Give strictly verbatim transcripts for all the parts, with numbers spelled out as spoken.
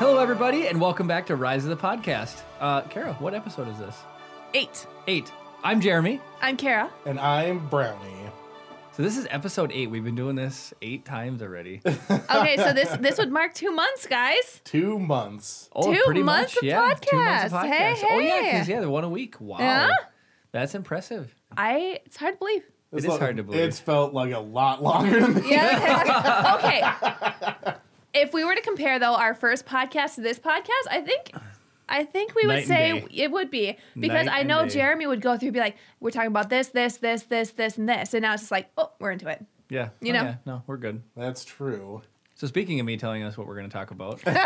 Hello, everybody, and welcome back to Rise of the Podcast. Uh, Kara, what episode is this? Eight. Eight. I'm Jeremy. I'm Kara. And I'm Brownie. So this is episode eight. We've been doing this eight times already. Okay, so this this would mark two months, guys. Two months. Oh, Two pretty months much, of yeah. Two months of podcast. podcast. Hey, Oh, yeah, hey. because, yeah, they're one a week. Wow. Yeah? That's impressive. I it's hard to believe. It It's is like- hard to believe. It's felt like a lot longer than me. Yeah. Okay. If we were to compare though our first podcast to this podcast, I think I think we would Night and say day. it would be because Night I and know day. Jeremy would go through and be like, we're talking about this, this, this, this, this, and this, and now it's just like, oh, we're into it. Yeah. You Oh, know. yeah. No, we're good. That's true. So speaking of me telling us what we're going to talk about. What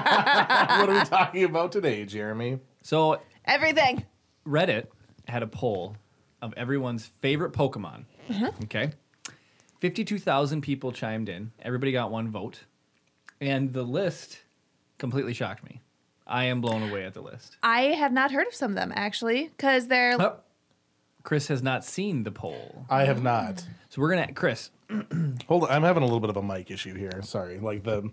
are we talking about today, Jeremy? So Everything. Reddit had a poll of everyone's favorite Pokemon. Okay. fifty-two thousand people chimed in. Everybody got one vote. And the list completely shocked me. I am blown away at the list. I have not heard of some of them actually because they're Oh, Chris has not seen the poll. I have not. So we're going to, Chris, Hold on. I'm having a little bit of a mic issue here. Sorry. Like the.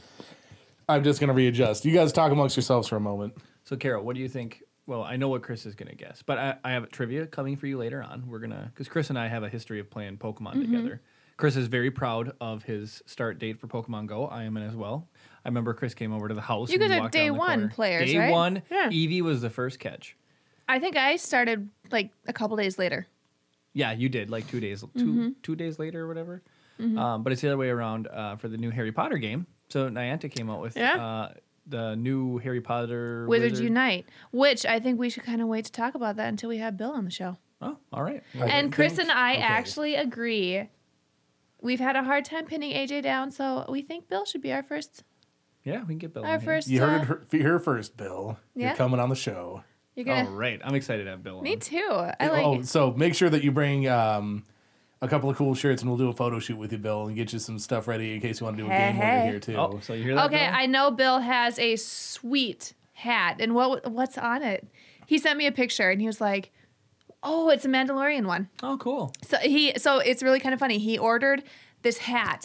I'm just going to readjust. You guys talk amongst yourselves for a moment. so Carol, what do you think? Well, I know what Chris is going to guess, but I, I have trivia coming for you later on. We're going to, because Chris and I have a history of playing Pokemon together. Chris is very proud of his start date for Pokemon Go. I am as well. I remember Chris came over to the house. You and guys we are walked day down the one corner. players, Day right? one, Yeah. Eevee was the first catch. I think I started like a couple days later. Yeah, you did like two days, 2 Mm-hmm. two days later or whatever. Um, but it's the other way around uh, for the new Harry Potter game. So Niantic came out with Yeah. uh, the new Harry Potter Wizards Wizard. Unite, which I think we should kind of wait to talk about that until we have Bill on the show. Oh, all right. I and Chris think- and I okay. actually agree. We've had a hard time pinning A J down, so we think Bill should be our first. Yeah, we can get Bill. Our in here. first. You heard uh, it her- here first, Bill. Yeah? You're coming on the show. You're gonna. All right, I'm excited to have Bill on. Me too. I like. oh, so make sure that you bring um, a couple of cool shirts, and we'll do a photo shoot with you, Bill, and get you some stuff ready in case you want to do a Hey, game hey. order here too. Oh, so you hear that? Okay, Bill? I know Bill has a sweet hat, and what what's on it? He sent me a picture, and he was like, "Oh, it's a Mandalorian one." Oh, cool. So he, so it's really kind of funny. He ordered this hat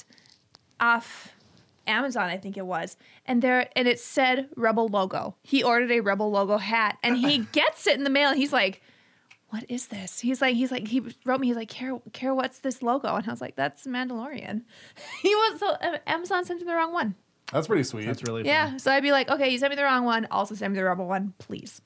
off Amazon, I think it was, and there, and it said Rebel logo. He ordered a Rebel logo hat, and he gets it in the mail, and he's like, "What is this?" He's like, he's like, he wrote me, he's like, "Care, care, what's this logo?" And I was like, "That's Mandalorian." He was so uh, Amazon sent him the wrong one. That's pretty sweet. That's really fun. Yeah, so I'd be like, "Okay, you sent me the wrong one. Also send me the Rebel one, please."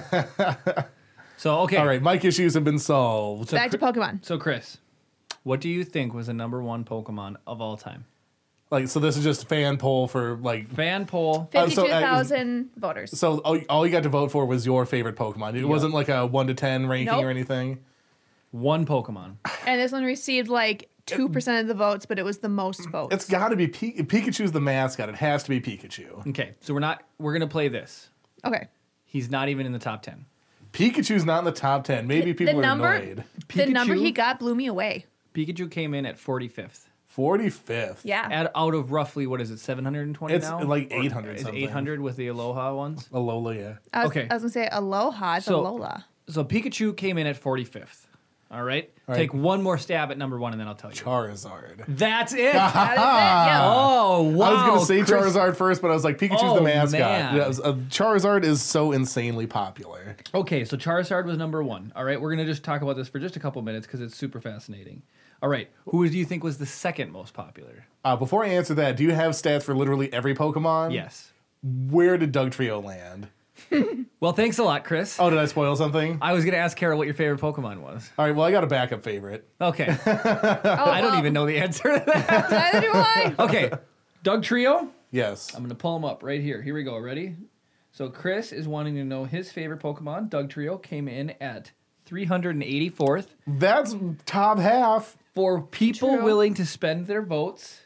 So okay. All right, mic issues have been solved. Back to Pokemon. So Chris, what do you think was the number one Pokemon of all time? Like, so this is just a fan poll for like. Fan poll. Uh, so, uh, Fifty-two thousand voters. So all, all you got to vote for was your favorite Pokemon. It wasn't like a one to ten ranking Nope. or anything. One Pokemon. And this one received like two percent of the votes, but it was the most votes. It's got to be Pi- Pikachu's the mascot. It has to be Pikachu. Okay, so we're not. We're gonna play this. Okay. He's not even in the top ten. Pikachu's not in the top ten. Maybe people the number, are annoyed. The number Pikachu? he got blew me away. Pikachu came in at forty-fifth. forty-fifth. Yeah. At, out of roughly, what is it, seven hundred twenty It's now? like Or eight hundred is something. eight hundred with the Aloha ones? Alola, yeah. I was, okay. I was going to say Aloha. It's So- Alola. So Pikachu came in at forty-fifth. All right? All right. Take one more stab at number one and then I'll tell you. Charizard. That's it. That is it. Yeah. Oh, wow. I was going to say Chris- Charizard first, but I was like, Pikachu's Oh, the mascot. man. Yeah, it was- uh, Charizard is so insanely popular. Okay, so Charizard was number one. All right, we're going to just talk about this for just a couple minutes because it's super fascinating. All right, who do you think was the second most popular? Uh, before I answer that, do you have stats for literally every Pokemon? Yes. Where did Doug Trio land? Well, thanks a lot, Chris. Oh, did I spoil something? I was going to ask Carol what your favorite Pokemon was. All right, well, I got a backup favorite. Okay. Oh, I don't well, even know the answer to that. Neither do I. Okay, Doug Trio. Yes. I'm going to pull them up right here. Here we go. Ready? So Chris is wanting to know his favorite Pokemon. Doug Trio came in at three hundred eighty-fourth. That's top half. For people True. willing to spend their votes,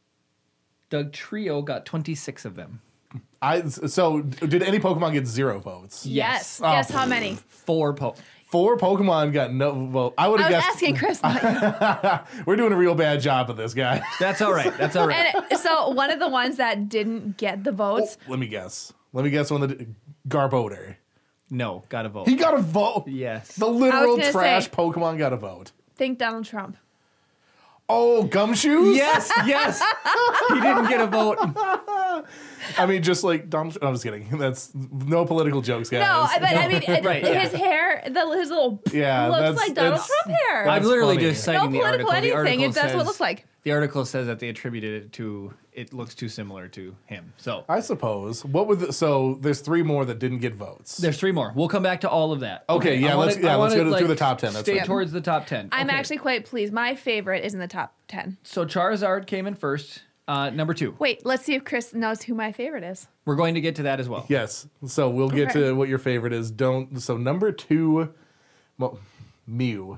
Doug Trio got twenty-six of them. I So, did any Pokemon get zero votes? Yes. Oh. Guess how many? Four po. Four Pokemon got no vote. I would I have was guessed. asking Chris. not you. We're doing a real bad job of this guy. That's all right. That's all right. And it- so one of the ones that didn't get the votes. Let me guess. Let me guess one that Garbodor. No, got a vote. He got a vote. Yes. The literal gonna trash say- Pokemon got a vote. Think Donald Trump. Oh, gumshoes? Yes, yes. He didn't get a vote. I mean, just like dumb. I'm just kidding. That's no political jokes, guys. No, I- but I mean, it, Right, his yeah. hair, the, his little Yeah, looks that's- like Donald that's- Trump hair. That's I'm literally funny. just citing No the political article. The anything, article it- that's what it says- looks like. The article says that they attributed it to, it looks too similar to him. So I suppose. What would the, so? There's three more that didn't get votes. there's three more. We'll come back to all of that. Okay, yeah, I wanna- let's- yeah, I let's wanna, go to- through the top ten, that's Stay right. towards the top ten. I'm Okay. actually quite pleased. My favorite is in the top ten. So Charizard came in first. Uh, number two. Wait, let's see if Chris knows who my favorite is. We're going to get to that as well. Yes. So we'll get Okay. to what your favorite is. Don't. So number two, well, Mew.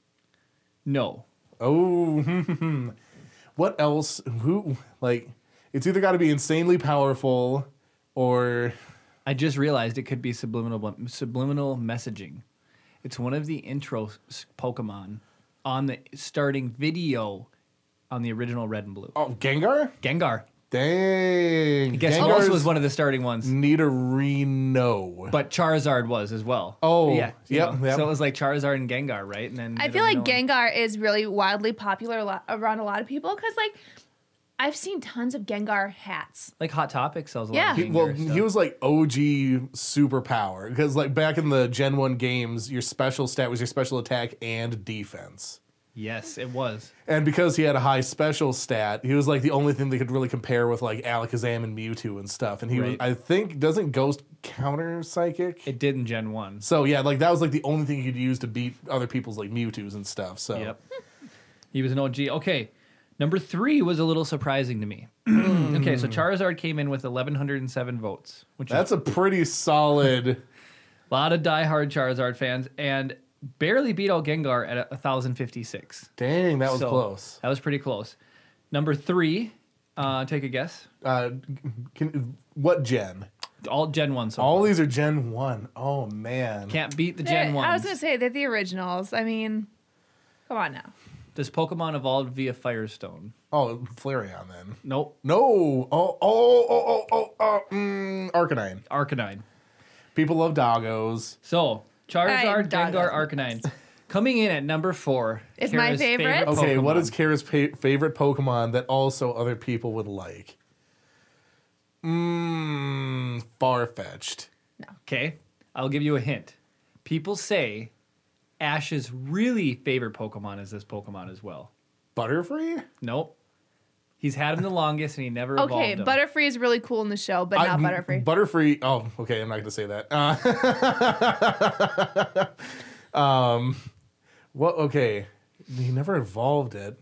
No. Oh, what else? Who like? It's either got to be insanely powerful, or I just realized it could be subliminal subliminal messaging. It's one of the intro s- Pokemon on the starting video on the original Red and Blue. oh, Gengar. Gengar. Dang. I guess Gengar's also was one of the starting ones. Nidorino. But Charizard was as well. Oh, yeah. you yep, know, yep. So it was like Charizard and Gengar, right? And then I feel like Nidorino- Gengar is really wildly popular a lot, around a lot of people because, like, I've seen tons of Gengar hats. like Hot Topic sells a Yeah. lot He, of Gengar well, stuff. he was like O G superpower because, like, back in the Gen One games, your special stat was your special attack and defense. Yes, it was. And because he had a high special stat, he was like the only thing they could really compare with like Alakazam and Mewtwo and stuff. And he was, Right. I think, doesn't Ghost counter Psychic? It did in Gen one. So yeah, like that was like the only thing you could use to beat other people's like Mewtwo's and stuff. So Yep. He was an O G. Okay. Number three was a little surprising to me. Okay, so Charizard came in with eleven hundred seven votes, which that's is a pretty solid. a lot of diehard Charizard fans, and barely beat out Gengar at one thousand fifty-six. Dang, that was So, close. That was pretty close. Number three, uh, take a guess. Uh, can, what gen? All Gen one so All far. these are Gen One. Oh man. Can't beat the Gen They're- one. I was going to say, they're the originals. I mean, come on now. Does Pokemon evolved via Firestone? Oh, Flareon then. Nope. No. Oh, oh, oh, oh, oh, oh mm, Arcanine. Arcanine. People love doggos. So, Charizard, I- Gengar, Arcanine. Coming in at number four. Is my Kara's favorite? Okay, what Pokemon. is Kara's pa- favorite Pokemon that also other people would like? Mmm, Farfetch'd. Okay, I'll give you a hint. People say Ash's really favorite Pokemon is this Pokemon as well. Butterfree? Nope. He's had him the longest and he never Okay, evolved him. Butterfree is really cool in the show, but not I- Butterfree. Butterfree. Oh, okay, I'm not going to say that. Uh, um, what? Okay, he never evolved it.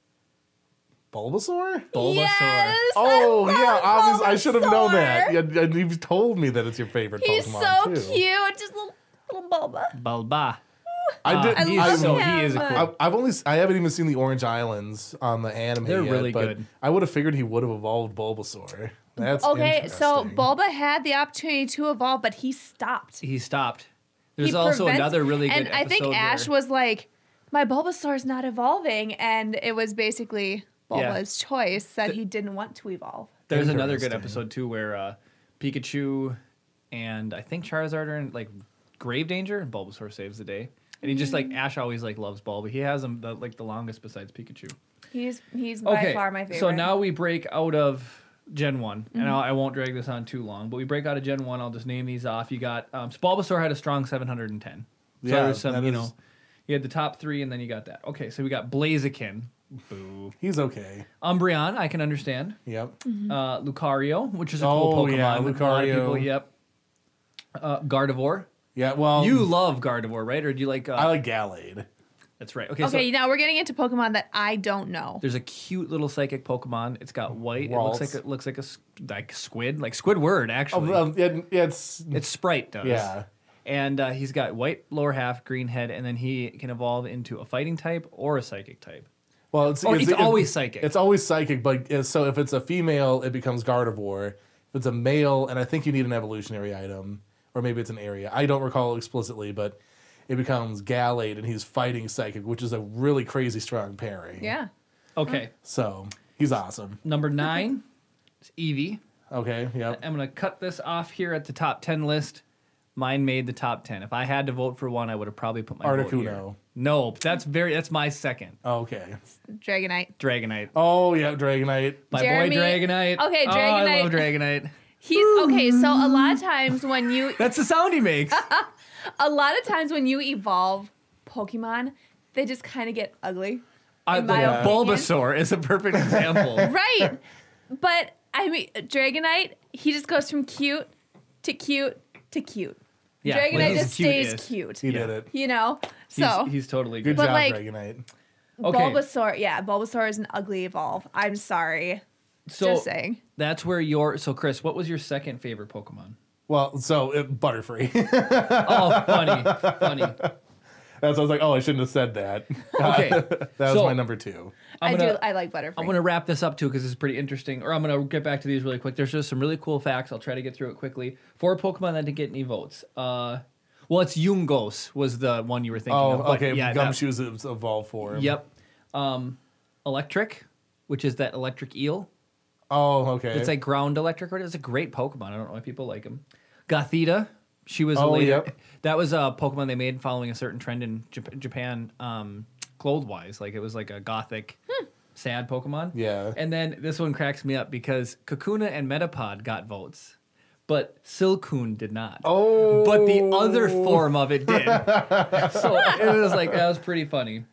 Bulbasaur? Bulbasaur. Yes, Oh I yeah, love obviously I should have known that. Bulbasaur. Yeah, and you've told me that it's your favorite He's Pokemon so too. cute. Just little, little Bulba. Bulba. I Uh, did. I he's love so him. he is a cool. I've, I've only I haven't even seen the Orange Islands on the anime. They're yet, really but good. I would have figured he would have evolved Bulbasaur. That's Okay, so interesting. Bulba had the opportunity to evolve, but he stopped. He stopped. There's He also prevents- another really good and I think episode Ash where- was like, "My Bulbasaur's not evolving," and it was basically Yeah. Bulba's choice that he didn't want to evolve. There's another good Interesting. episode too where uh, Pikachu and I think Charizard are in like grave danger and Bulbasaur saves the day. And he just like Ash always like loves Bulba. He has him the, like the longest besides Pikachu. He's he's by far my favorite. So now we break out of Gen one, and Mm-hmm. I'll, I won't drag this on too long, but we break out of Gen one. I'll just name these off. You got um, so Bulbasaur had a strong seven hundred ten. So Yeah, there's some, that you is- know, you had the top three, and then you got that. Okay, so we got Blaziken. Boo. he's okay. Umbreon, I can understand. Yep. Mm-hmm. Uh, Lucario, which is a Oh, cool Pokemon. yeah, A lot of Lucario. people, yep. Uh, Gardevoir. Yeah. Well, You love Gardevoir, right? Or do you like? Uh, I like Gallade. that's right. Okay, okay, so now we're getting into Pokemon that I don't know. there's a cute little psychic Pokemon. It's got white. It Ralts. looks like it looks like a s- like squid, like Squidward actually. Oh, um, yeah, yeah, it's It's Sprite does. yeah. And uh, he's got white lower half, green head, and then he can evolve into a fighting type or a psychic type. Well, it's, Or it's always psychic. It's always psychic, but uh, so if it's a female, it becomes Gardevoir. If it's a male, and I think you need an evolutionary item, or maybe it's an area. I don't recall explicitly, but it becomes Gallade, and he's fighting psychic, which is a really crazy strong pairing. Yeah. Okay, So he's awesome. number nine is Eevee. Okay. Yep. I'm gonna cut this off here at the top ten list. Mine made the top ten. If I had to vote for one, I would have probably put my vote here. Articuno. No, that's very. That's my second. Okay. Dragonite. Dragonite. Oh yeah, Dragonite. My Jeremy- boy Dragonite. Okay, Oh, I Dragonite. love Dragonite. He's okay. So a lot of times when you, That's the sound he makes. a lot of times when you evolve Pokemon, they just kind of get ugly. I, In my like, opinion. Bulbasaur is a perfect example. Right. But I mean, Dragonite, he just goes from cute to cute to cute. Yeah, when Dragonite he's just cute stays is. cute. He did it. You know? He's, So, he's totally Good good. But job, like- Dragonite. Okay. Bulbasaur, yeah, Bulbasaur is an ugly evolve. I'm sorry. So just saying. that's where your. So Chris, what was your second favorite Pokemon? Well, so it, Butterfree. Oh, funny, funny. That's I was like, oh, I shouldn't have said that. Okay, that was so my number two. I'm I gonna, do. I like Butterfree. I'm going to wrap this up too because this is pretty interesting. Or I'm going to get back to these really quick. There's just some really cool facts. I'll try to get through it quickly. Four Pokemon that didn't get any votes. Uh, well, it's Yungos was the one you were thinking Oh, of. but okay. Yeah, that- Gumshoes is evolved for him. Yep. Um, electric, which is that electric eel. Oh, okay. It's like ground electric. It's a great Pokemon. I don't know why people like him. Gothita. She was a Oh, later. yep. That was a Pokemon they made following a certain trend in Jap- Japan, um, clothes wise. Like it was like a gothic, sad Pokemon. Yeah. And then this one cracks me up because Kakuna and Metapod got votes, but Silcoon did not. Oh. But the other form of it did. So it was like that was pretty funny.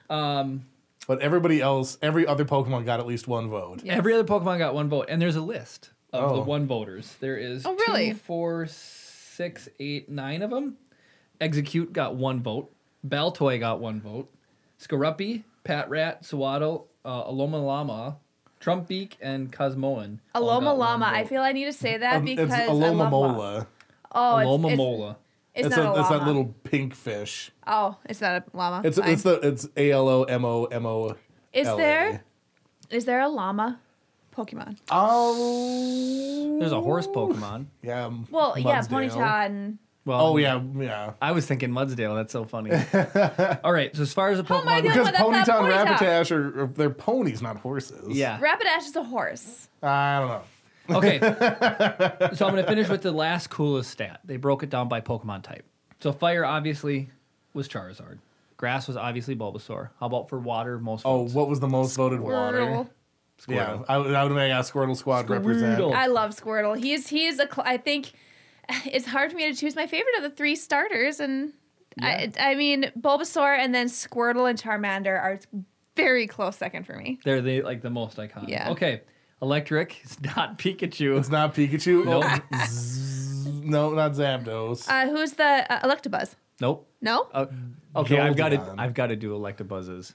Um, But everybody else, every other Pokemon got at least one vote. Yes. Every other Pokemon got one vote, and there's a list of the Oh. one voters. There is Oh, really? two, four, six, eight, nine of them. Execute got one vote. Baltoy got one vote. Skorupi, Patrat, Swaddle, uh, Aloma Llama, Trumpbeak, and Cosmoan. all got Aloma one Llama. I vote. feel I need to say that Um, because it's I love llama. Alomomola. Oh, it's, Aloma it's, Mola. it's, It's, not a, a llama. it's that little pink fish. Oh, it's not a llama. It's Fine. it's the it's A L O M O M O. Is L A. there is there a llama Pokemon? Oh. There's a horse Pokemon. Yeah. m- Well, yeah, Mudsdale. Ponyta and Well, Oh yeah, yeah. I was thinking Mudsdale. That's so funny. All right, so as far as the How am I Pokemon, doing Because with that- Ponyta that and Ponyta? Rapidash are, are they're ponies, not horses. yeah. Rapidash is a horse. I don't know. Okay. So I'm going to finish with the last coolest stat. They broke it down by Pokemon type. So fire obviously was Charizard. Grass was obviously Bulbasaur. How about for water? Most Oh, votes? what was the most voted water? Squirtle. Yeah, Squirtle. I, would- I would make a Squirtle squad represent. Squirtle. I love Squirtle. He's he's a. Cl- I think it's hard for me to choose my favorite of the three starters, and I I mean Bulbasaur and then Squirtle and Charmander are very close second for me. They're the like the most iconic. Yeah. Okay. Electric is not Pikachu. It's not Pikachu. Nope. Zzz, no, not Zapdos. Uh, who's the uh, Electabuzz? Nope. No. Uh, okay, I've got to Jolteon. I've got to do Electabuzzes.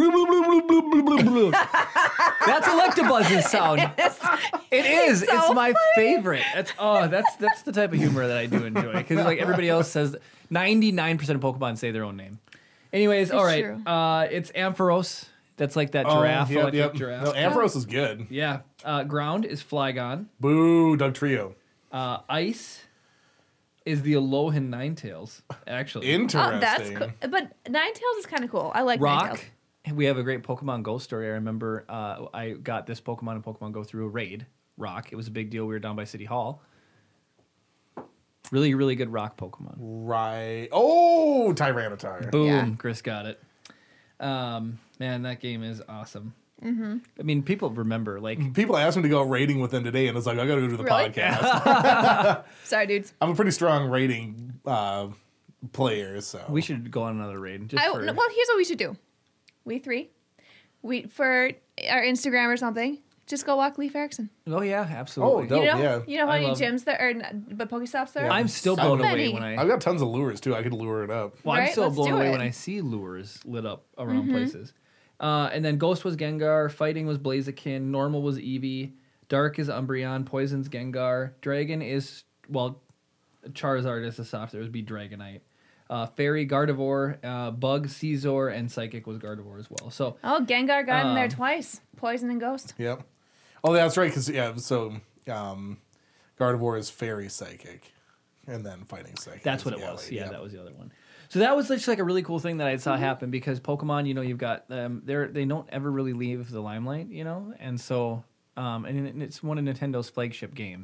That's Electabuzz's sound. It is. so It's my favorite. That's oh, that's that's the type of humor that I do enjoy because like everybody else says, ninety-nine percent of Pokemon say their own name. Anyways, all right. true. Uh, it's Ampharos. That's like that Oh, giraffe. yep, electric yep. giraffe. No, Ampharos is good. Yeah. Uh, ground is Flygon. Boo, Doug Trio. Uh, ice is the Alolan Ninetales. Actually, Interesting. Oh, that's cool. But Ninetales is kind of cool. I like Rock. Ninetales. We have a great Pokemon Go story. I remember uh, I got this Pokemon in Pokemon Go through a raid. Rock. It was a big deal. We were down by City Hall. Really, really good rock Pokemon. Right. Oh, Tyranitar. Boom. Yeah. Chris got it. Um, man, that game is awesome. Mm-hmm. I mean, people remember like People asked me to go rating with them today, and it's like, I got to go do the Really? podcast. Sorry, dudes. I'm a pretty strong rating uh, player, so. we should go on another raid. Just I, for, well, here's what we should do. We three, we for our Instagram or something. Just go walk Leif Erikson. oh yeah, absolutely. Oh, dope. You know, yeah. you know how I many love- gyms there are, but Pokestops there. Yeah. are? I'm still So blown away many. when I. I've got tons of lures, too. I could lure it up. Well, I'm Right? still Let's blown do away it. when I see lures lit up around places. Uh, and then Ghost was Gengar, Fighting was Blaziken, Normal was Eevee, Dark is Umbreon, Poison's Gengar, Dragon is, well, Charizard is the softer, it would be Dragonite. Uh, Fairy, Gardevoir, uh, Bug, Caesar, and Psychic was Gardevoir as well. So, Oh, Gengar got in there Um, twice. Poison and Ghost. Yep. Oh, that's right, because, yeah, so um, Gardevoir is Fairy Psychic, and then Fighting Psychic. that's is what it Gallade, was. Yeah, yep. that was the other one. So that was just like a really cool thing that I saw happen because Pokemon, you know, you've got um, they're they don't ever really leave the limelight, you know, and so um, and it's one of Nintendo's flagship games,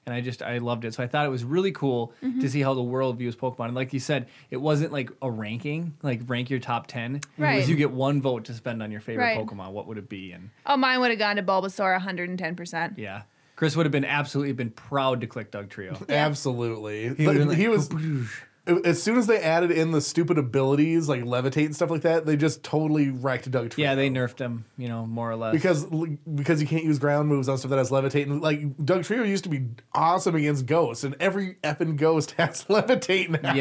And I just, I loved it. So I thought it was really cool mm-hmm. to see how the world views Pokemon. And like you said, it wasn't like a ranking, like rank your top ten. Right. It was you get one vote to spend on your favorite right. Pokemon. What would it be? And oh, mine would have gone to Bulbasaur one hundred ten percent. Yeah. Chris would have been absolutely been proud to click Doug Trio. Yeah. Absolutely. He, like, like, he was... As soon as they added in the stupid abilities like levitate and stuff like that, they just totally wrecked Doug Trio. Yeah, they nerfed him, you know, more or less. Because because you can't use ground moves on stuff that has levitate. And like Doug Trio used to be awesome against ghosts, and every effing ghost has levitate now.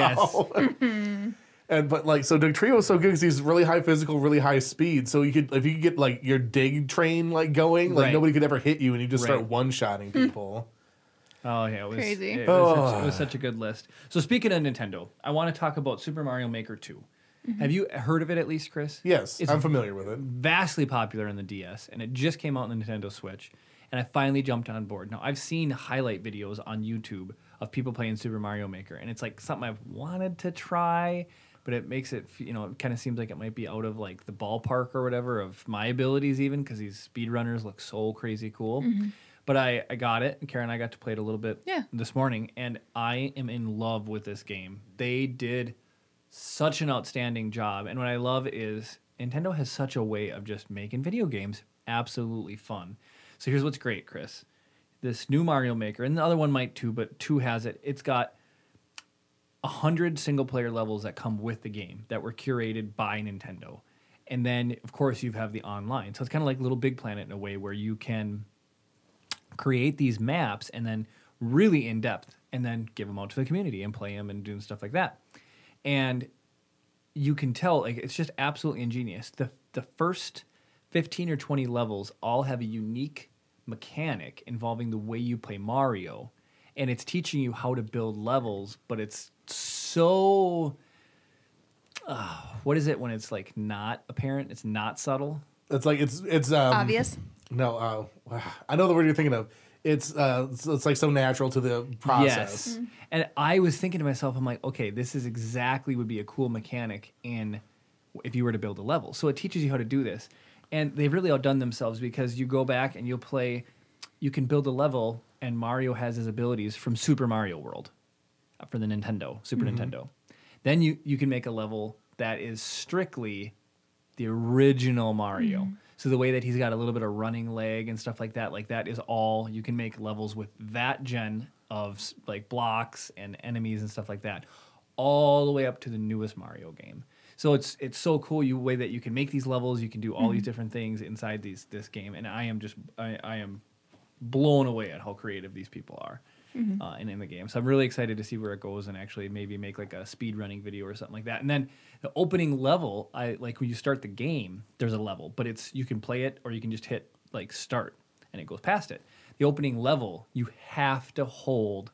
Yes. And but like so Doug Trio was so good because he's really high physical, really high speed. So you could if you could get like your dig train like going, like right. nobody could ever hit you, and you just right. start one shotting people. Oh yeah, it was crazy. It was, oh. such, it was such a good list. So speaking of Nintendo, I want to talk about Super Mario Maker two. Mm-hmm. Have you heard of it at least, Chris? Yes, it's I'm familiar with it. Vastly popular in the D S, and it just came out on the Nintendo Switch, and I finally jumped on board. Now I've seen highlight videos on YouTube of people playing Super Mario Maker, and it's like something I've wanted to try, but it makes it, you know, it kind of seems like it might be out of like the ballpark or whatever of my abilities even, because these speedrunners look so crazy cool. Mm-hmm. But I, I got it, and Kara and I got to play it a little bit yeah. this morning, and I am in love with this game. They did such an outstanding job, and what I love is Nintendo has such a way of just making video games absolutely fun. So here's what's great, Chris. This new Mario Maker, and the other one might too, but two has it. It's got one hundred single-player levels that come with the game that were curated by Nintendo. And then, of course, you have the online. So it's kind of like Little Big Planet in a way where you can create these maps and then really in depth and then give them out to the community and play them and doing stuff like that. And you can tell, like, it's just absolutely ingenious. The the first fifteen or twenty levels all have a unique mechanic involving the way you play Mario, and it's teaching you how to build levels, but it's so uh, what is it when it's like not apparent? It's not subtle. It's like it's it's um, obvious. No, uh, I know the word you're thinking of. It's uh, it's, it's like so natural to the process. Yes. Mm-hmm. And I was thinking to myself, I'm like, okay, this is exactly would be a cool mechanic in if you were to build a level. So it teaches you how to do this. And they've really outdone themselves because you go back and you'll play, you can build a level, and Mario has his abilities from Super Mario World for the Nintendo, Super mm-hmm. Nintendo. Then you, you can make a level that is strictly the original Mario. Mm-hmm. So the way that he's got a little bit of running leg and stuff like that, like that is all, you can make levels with that gen of like blocks and enemies and stuff like that, all the way up to the newest Mario game. So it's it's so cool, you way that you can make these levels, you can do all mm-hmm. these different things inside these this game, and I am just I, I am blown away at how creative these people are. Mm-hmm. Uh, and in the game. So I'm really excited to see where it goes and actually maybe make like a speed running video or something like that. And then the opening level, I like when you start the game, there's a level, but it's you can play it or you can just hit like start and it goes past it. The opening level, you have to hold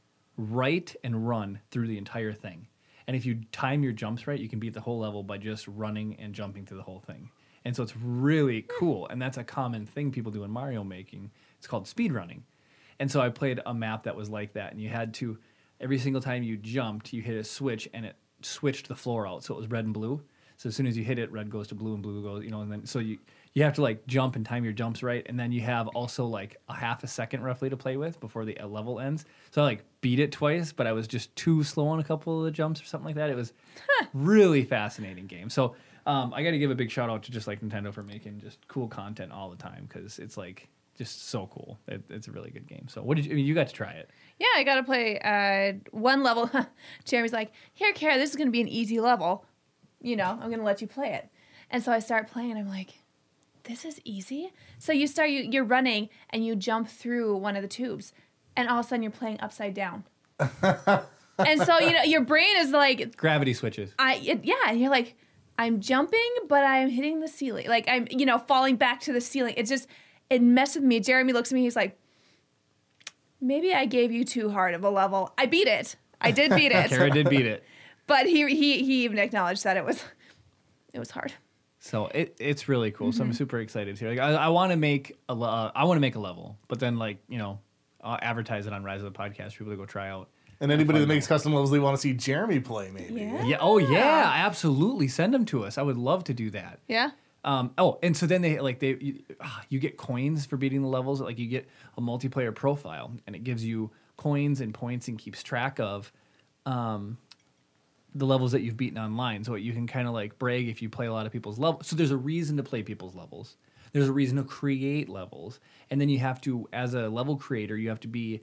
right and run through the entire thing. And if you time your jumps right, you can beat the whole level by just running and jumping through the whole thing. And so it's really cool. And that's a common thing people do in Mario making. It's called speed running. And so I played a map that was like that, and you had to, every single time you jumped, you hit a switch, and it switched the floor out, so it was red and blue. So as soon as you hit it, red goes to blue, and blue goes, you know, and then, so you, you have to, like, jump and time your jumps right, and then you have also, like, a half a second roughly to play with before the level ends. So I, like, beat it twice, but I was just too slow on a couple of the jumps or something like that. It was really fascinating game. So um, I got to give a big shout-out to just, like, Nintendo for making just cool content all the time, because it's, like... just so cool. It, it's a really good game. So what did you, I mean, you got to try it. Yeah, I got to play uh, one level. Jeremy's like, here, Kara, this is going to be an easy level. You know, I'm going to let you play it. And so I start playing, and I'm like, this is easy? So you start, you, you're running, and you jump through one of the tubes, and all of a sudden you're playing upside down. And so, you know, your brain is like... gravity switches. I it, Yeah, and you're like, I'm jumping, but I'm hitting the ceiling. Like, I'm, you know, falling back to the ceiling. It's just... it messed with me. Jeremy looks at me. He's like, maybe I gave you too hard of a level. I beat it. I did beat it. Kara did beat it. But he he he even acknowledged that it was it was hard. So it it's really cool. Mm-hmm. So I'm super excited too. Like I, I want to make a uh, I want to make a level, but then like you know, I'll advertise it on Rise of the Podcast for people to go try out. And anybody that makes custom levels, they want to see Jeremy play, maybe. Yeah. yeah. Oh yeah. Absolutely. Send them to us. I would love to do that. Yeah. Um, oh, and so then they like they you, you get coins for beating the levels. Like you get a multiplayer profile, and it gives you coins and points and keeps track of um, the levels that you've beaten online. So you can kind of like brag if you play a lot of people's levels. So there's a reason to play people's levels. There's a reason to create levels. And then you have to, as a level creator, you have to be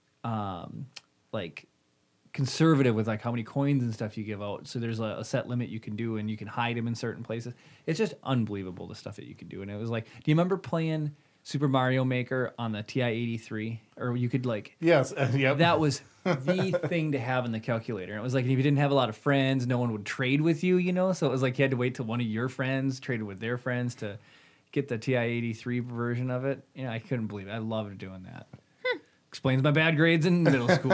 um, like conservative with like how many coins and stuff you give out. So there's a, a set limit you can do, and you can hide them in certain places. It's just unbelievable the stuff that you can do. And it was like, do you remember playing Super Mario Maker on the T I eighty-three? Or you could like, Yes. Uh, yep. that was the thing to have in the calculator. And it was like, if you didn't have a lot of friends, no one would trade with you, you know? So it was like you had to wait till one of your friends traded with their friends to get the T I eighty-three version of it. Yeah, I couldn't believe it. I loved doing that. Explains my bad grades in middle school.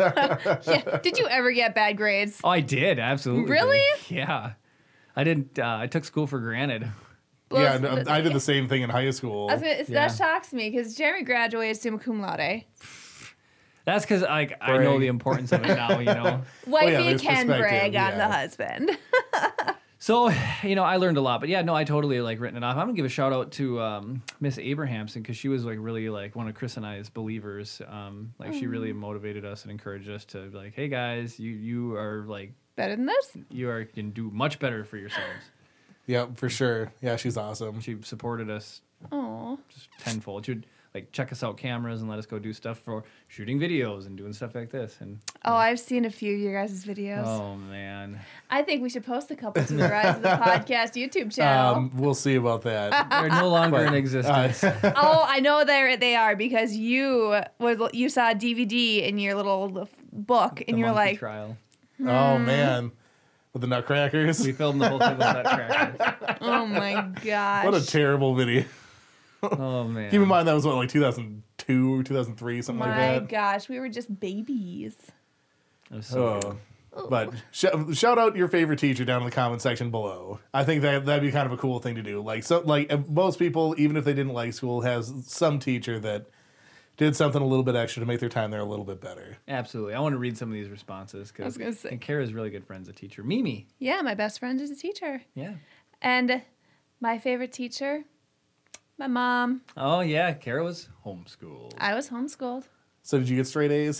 Yeah. Did you ever get bad grades? Oh, I did, absolutely. Really? Yeah. I didn't, uh, I took school for granted. Yeah, Well, no, I did the same thing in high school. I was gonna, Yeah. That shocks me because Jeremy graduated summa cum laude. That's because like I know Brag. the importance of it now, you know. Wifey yeah, there's can perspective, brag on the yeah. husband. So, you know, I learned a lot, but yeah, no, I totally like written it off. I'm gonna give a shout out to um, Miss Abrahamson because she was like really like one of Chris and I's believers. Um, like she really motivated us and encouraged us to like, hey guys, you you are like Better than this? you are can do much better for yourselves. Yeah, for sure. Yeah, she's awesome. She supported us Oh. just tenfold. She would like check us out cameras and let us go do stuff for shooting videos and doing stuff like this. And Oh, I've seen a few of your guys' videos. oh man, I think we should post a couple to the Rise of the Podcast YouTube channel. Um, we'll see about that. they're no longer in But, existence. Oh, I know they they are because you was you saw a D V D in your little book and The you're monkey like, trial. Oh man, with the Nutcrackers. We filmed the whole thing with Nutcrackers. oh my gosh. What a terrible video. Oh man. Keep in mind that was what, like two thousand two or two thousand three, something my like that. gosh, we were just babies. It was so Oh. But sh- shout out your favorite teacher down in the comment section below. I think that that'd be kind of a cool thing to do. Like so, like uh, most people, even if they didn't like school, has some teacher that did something a little bit extra to make their time there a little bit better. Absolutely. I want to read some of these responses I was because gonna say. and Kara's really good friend's a teacher. Mimi. Yeah, my best friend is a teacher. Yeah. And my favorite teacher, my mom. Oh yeah, Kara was homeschooled. I was homeschooled. So did you get straight A's?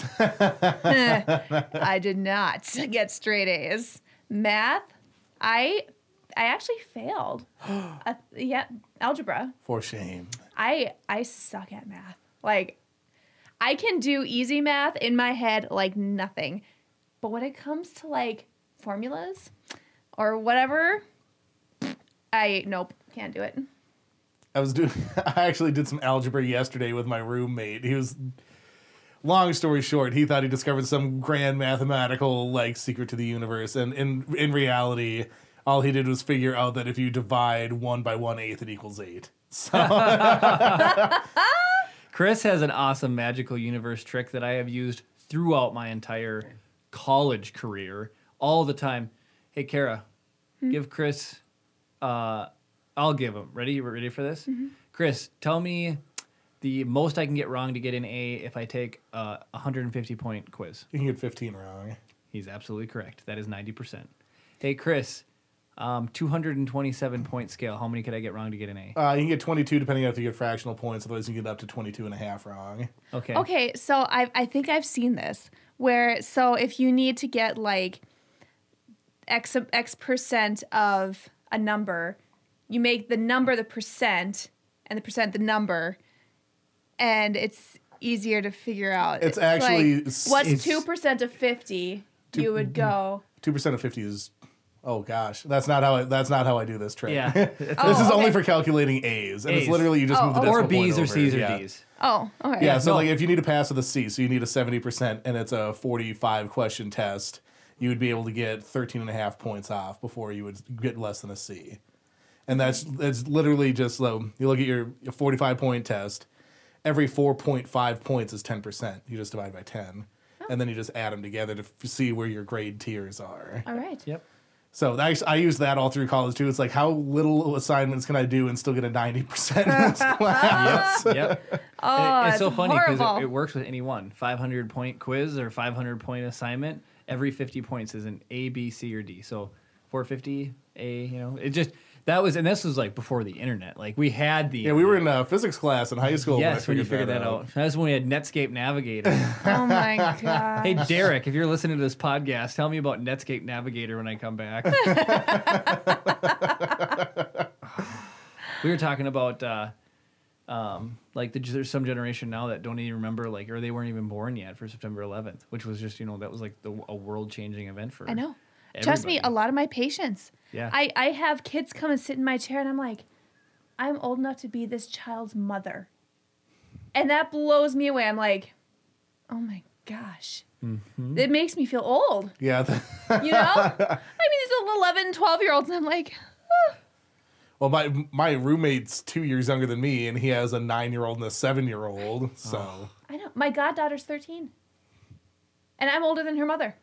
I did not get straight A's. Math, I I actually failed. uh, yeah, algebra. For shame. I I suck at math. Like I can do easy math in my head like nothing. But when it comes to like formulas or whatever, I nope, can't do it. I was doing. I actually did some algebra yesterday with my roommate. He was. Long story short, he thought he discovered some grand mathematical like secret to the universe, and in in reality, all he did was figure out that if you divide one by one eighth, it equals eight. So Chris has an awesome magical universe trick that I have used throughout my entire college career all the time. Hey Kara, give Chris. Uh, I'll give him. Ready? You ready for this? Chris, tell me the most I can get wrong to get an A if I take a one hundred fifty point quiz. you can get fifteen wrong. He's absolutely correct. That is ninety percent. Hey, Chris, um, two hundred twenty-seven point scale. How many could I get wrong to get an A? Uh, you can get twenty-two depending on if you get fractional points. Otherwise, you can get up to twenty-two and a half wrong. Okay. Okay, so I I think I've seen this where so if you need to get like x x percent of a number, you make the number the percent and the percent the number, and it's easier to figure out. It's actually like, s- what's it's- two percent of fifty? You would go. Two percent of fifty is. Oh gosh, that's not how I, that's not how I do this trick. Yeah. this Oh, is only okay. for calculating A's, and it's A's. literally you just Oh, move the oh. decimal or B's point or over. C's or Yeah. Oh, D's. okay. Yeah, so No. like if you need to pass with a C, so you need a seventy percent and it's a forty-five question test, you would be able to get thirteen and a half points off before you would get less than a C. And that's that's literally just so you look at your, your forty-five point test, every four point five points is ten percent. You just divide by ten. And then you just add them together to f- see where your grade tiers are. All right. Yep. So I, I use that all through college too. It's like, how little assignments can I do and still get a ninety percent in this class? Yep. Oh, It- it's so that's funny because horrible. it, it works with any one. five hundred point quiz or five hundred point assignment. Every fifty points is an A, B, C, or D. So four fifty, A, you know, it just, That was, and this was like before the internet. Like we had the. Yeah, we were in uh, physics class in high school. Yes, when, when I you figured that out. That was when we had Netscape Navigator. Oh my god. Hey, Derek, if you're listening to this podcast, tell me about Netscape Navigator when I come back. We were talking about, uh, um, like, the, there's some generation now that don't even remember, like, or they weren't even born yet for September eleventh, which was just, you know, that was like the, a world-changing event for I know. Trust me, everybody. a lot of my patients. Yeah. I, I have kids come and sit in my chair, and I'm like, I'm old enough to be this child's mother. And that blows me away. I'm like, oh my gosh. Mm-hmm. It makes me feel old. Yeah. You know? I mean, these little eleven, twelve-year-olds, and I'm like, oh. Well, my my roommate's two years younger than me, and he has a nine-year-old and a seven-year-old. So Oh. I know. My goddaughter's thirteen. And I'm older than her mother.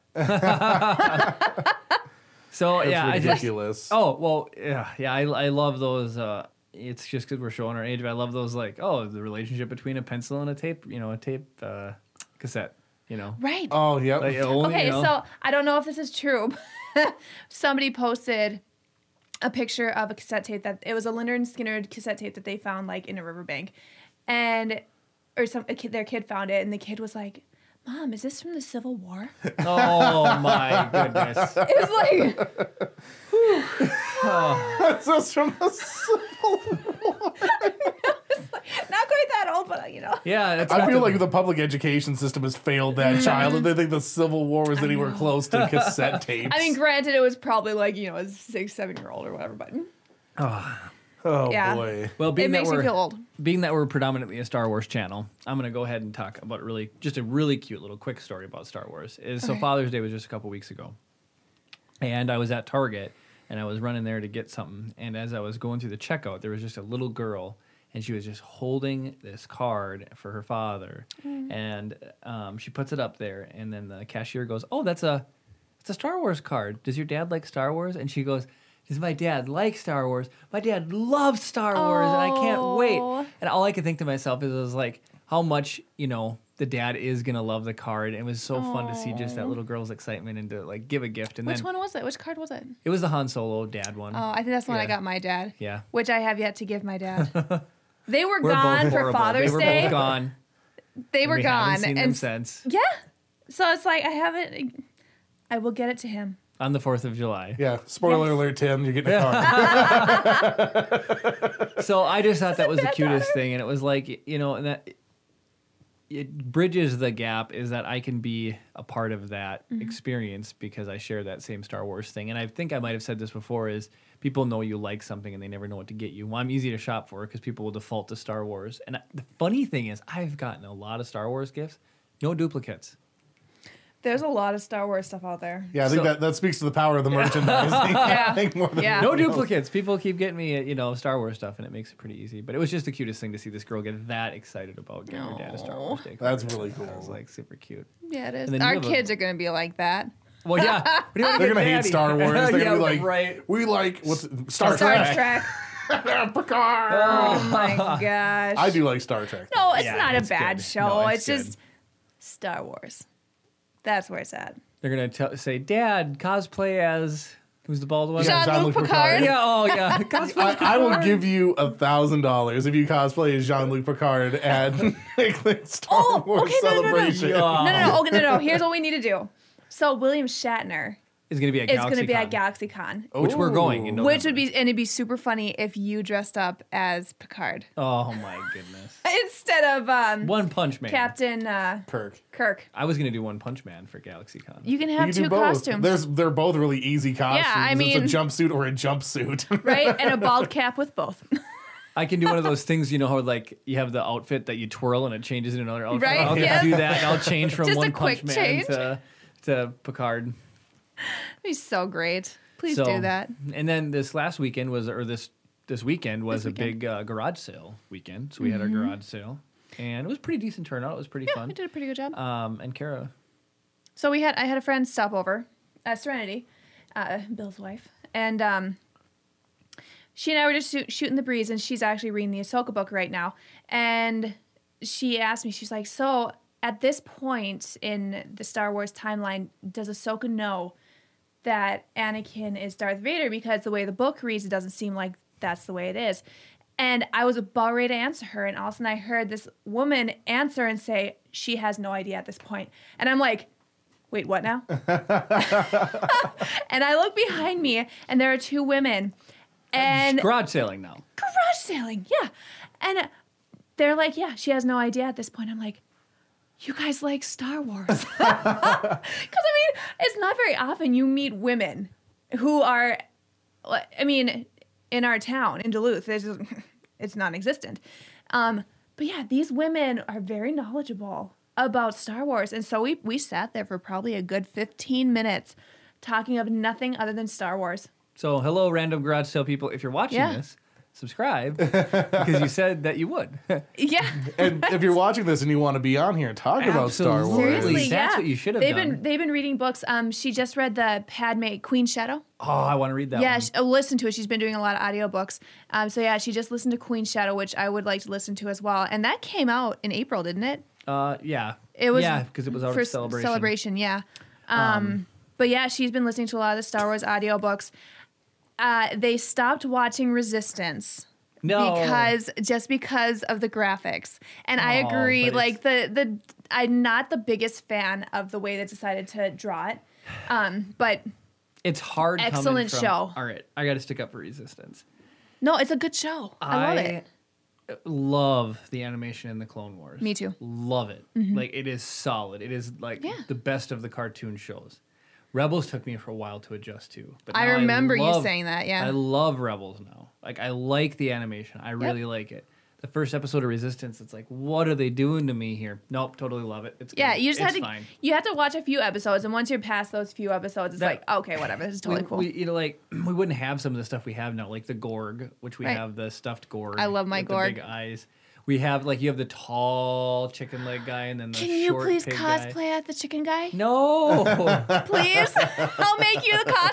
So, that's yeah, I just. ridiculous. Oh, well, yeah, yeah, I, I love those. Uh, it's just because we're showing our age, but I love those, like, oh, the relationship between a pencil and a tape, you know, a tape uh, cassette, you know. Right. Oh, yep. Like, only, Okay, you know, so I don't know if this is true. But somebody posted a picture of a cassette tape that it was a Leonard Skinner cassette tape that they found like in a riverbank, and or some a kid, their kid found it, and the kid was like, "Mom, is this from the Civil War?" Oh, my goodness. It was like, That's us from the Civil War. not quite that old, but you know. Yeah, it's I got feel the- like the public education system has failed that child, and they think the Civil War was anywhere close to cassette tapes. I mean, granted, it was probably like you know a six, seven year old or whatever, but oh yeah. boy. well, being it makes that me we're feel old. being that we're predominantly a Star Wars channel, I'm gonna go ahead and talk about really just a really cute little quick story about Star Wars. Is so Okay. Father's Day was just a couple weeks ago, and I was at Target and I was running there to get something, and as I was going through the checkout, there was just a little girl, and she was just holding this card for her father, and um, she puts it up there, and then the cashier goes, "Oh, that's a it's a Star Wars card. Does your dad like Star Wars?" And she goes, "Does my dad like Star Wars? My dad loves Star Wars, and I can't wait." Oh. And all I could think to myself is, was like, how much, you know, the dad is going to love the card. And it was so fun to see just that little girl's excitement and to, like, give a gift. And Which then one was it? Which card was it? it was the Han Solo dad one. Oh, I think that's the one I Yeah. got my dad. Yeah. Which I have yet to give my dad. They were We're gone both for horrible. Father's They were Day. both gone. They and were we gone, haven't seen them and since yeah. So it's like I haven't. I will get it to him. on the fourth of July. Yeah. Spoiler Yes. alert, Tim. You're getting a card. So I just thought that was the bad cutest daughter. thing, and it was like, you know, and that it bridges the gap is that I can be a part of that Mm-hmm. experience because I share that same Star Wars thing. And I think I might have said this before: is people know you like something and they never know what to get you. Well, I'm easy to shop for because people will default to Star Wars. And I, the funny thing is, I've gotten a lot of Star Wars gifts, no duplicates. There's a lot of Star Wars stuff out there. Yeah, I think So- that, that speaks to the power of the merchandising. Yeah. I think more than Yeah. No anything else. duplicates. People keep getting me, uh, you know, Star Wars stuff, and it makes it pretty easy. But it was just the cutest thing to see this girl get that excited about getting her dad a Star Wars Day card. That's really cool. It was like super cute. Yeah, it is. And then you Our have a- kids are going to be like that. Well, yeah. What do you want to They're get gonna hate Daddy? Star Wars. They're Yeah, gonna be like, right. we like what's it? Star, Star Trek. Trek. Picard. Oh my gosh. I do like Star Trek. No, it's Yeah, not it's a bad good. show. No, it's it's just Star Wars. That's where it's at. They're gonna tell, say, "Dad, cosplay as who's the bald one?" Yeah, Jean-Luc Jean-Luc Picard. Picard. Yeah, oh yeah. Cosplay I, I will Picard. give you a thousand dollars if you cosplay as Jean-Luc Picard at the Star Oh, Wars okay, no, no, no, no. celebration. Yeah. No, no, no. Okay, no, no. Here's what we need to do. So William Shatner Is gonna be at is Galaxy going to be at Con, GalaxyCon, which we're going. In Ooh. November. which would be and it'd be super funny if you dressed up as Picard Oh my goodness. instead of um, One Punch Man. Captain uh, Kirk. Kirk. I was gonna do One Punch Man for Galaxy Con. You can You have can two do both. costumes, There's, they're both really easy costumes. I mean- it's a jumpsuit or a jumpsuit. right? And a bald cap with both. I can do one of those things, you know, how like you have the outfit that you twirl and it changes into another outfit. Right, I'll yes. do that, and I'll change from Just a One quick Punch Man change. to to Picard. It'd be so great. Please So- do that. And then this last weekend was, or this this weekend was This a big uh, garage sale weekend. So we had our garage sale, and it was pretty decent turnout. It was pretty Mm-hmm. Yeah, fun. we did a pretty good job. Um, and Kara, So we had I had a friend stop over, uh, Serenity, uh, Bill's wife, and um, she and I were just shoot, shooting the breeze, and she's actually reading the Ahsoka book right now. And she asked me, she's like, "So at this point in the Star Wars timeline, does Ahsoka know that Anakin is Darth Vader because the way the book reads, it doesn't seem like that's the way it is. And I was about ready to answer her, and all of a sudden I heard this woman answer and say, she has no idea at this point. And I'm like, wait, what now? And I look behind me, and there are two women. And Garage sailing now. garage sailing, yeah. And they're like, yeah, she has no idea at this point. I'm like, you guys like Star Wars. Because, I mean, it's not very often you meet women who are, I mean, in our town, in Duluth, it's, just, it's non-existent. Um, but yeah, these women are very knowledgeable about Star Wars. And so we, we sat there for probably a good fifteen minutes talking of nothing other than Star Wars. So, hello, random garage sale people. If you're watching Yeah. this, subscribe because you said that you would. Yeah. And if you're watching this and you want to be on here and talk about Star Wars, Seriously, That's yeah. what you should have they've done. Been, they've been reading books. Um, she just read the Padme Queen Shadow. Oh, I want to read that yeah, one. she, oh, listen to it. She's been doing a lot of audiobooks. Um, so yeah, she just listened to Queen Shadow, which I would like to listen to as well. And that came out in April, didn't it? Uh, yeah. It was yeah, because it was out for of celebration. Celebration, yeah. Um, but yeah, she's been listening to a lot of the Star Wars audiobooks. Uh, they stopped watching Resistance. No. Because just because of the graphics. And I Oh, agree, but like the the I'm not the biggest fan of the way they decided to draw it. Um, but It's hard. coming Excellent from- show. All right, I got to stick up for Resistance. no, it's a good show. I, love it. Love the animation in the Clone Wars. Me too. Love it. Like it is solid. It is like Yeah. the best of the cartoon shows. Rebels took me for a while to adjust to, but I now remember you love- saying that, yeah. I love Rebels now. Like I like the animation. I really like it. The first episode of Resistance, it's like, what are they doing to me here? Nope, totally love it. It's Yeah, good. you just it's have to fine. you have to watch a few episodes, and once you're past those few episodes, it's That- like, okay, whatever, this is totally we, cool. we, you know, like we wouldn't have some of the stuff we have now, like the Gorg, which we Right. have the stuffed Gorg. I love my with Gorg. The big eyes. We have like you have the tall chicken leg guy, and then the Can you short please pig cosplay guy. as the chicken guy? No. Please, I'll make you the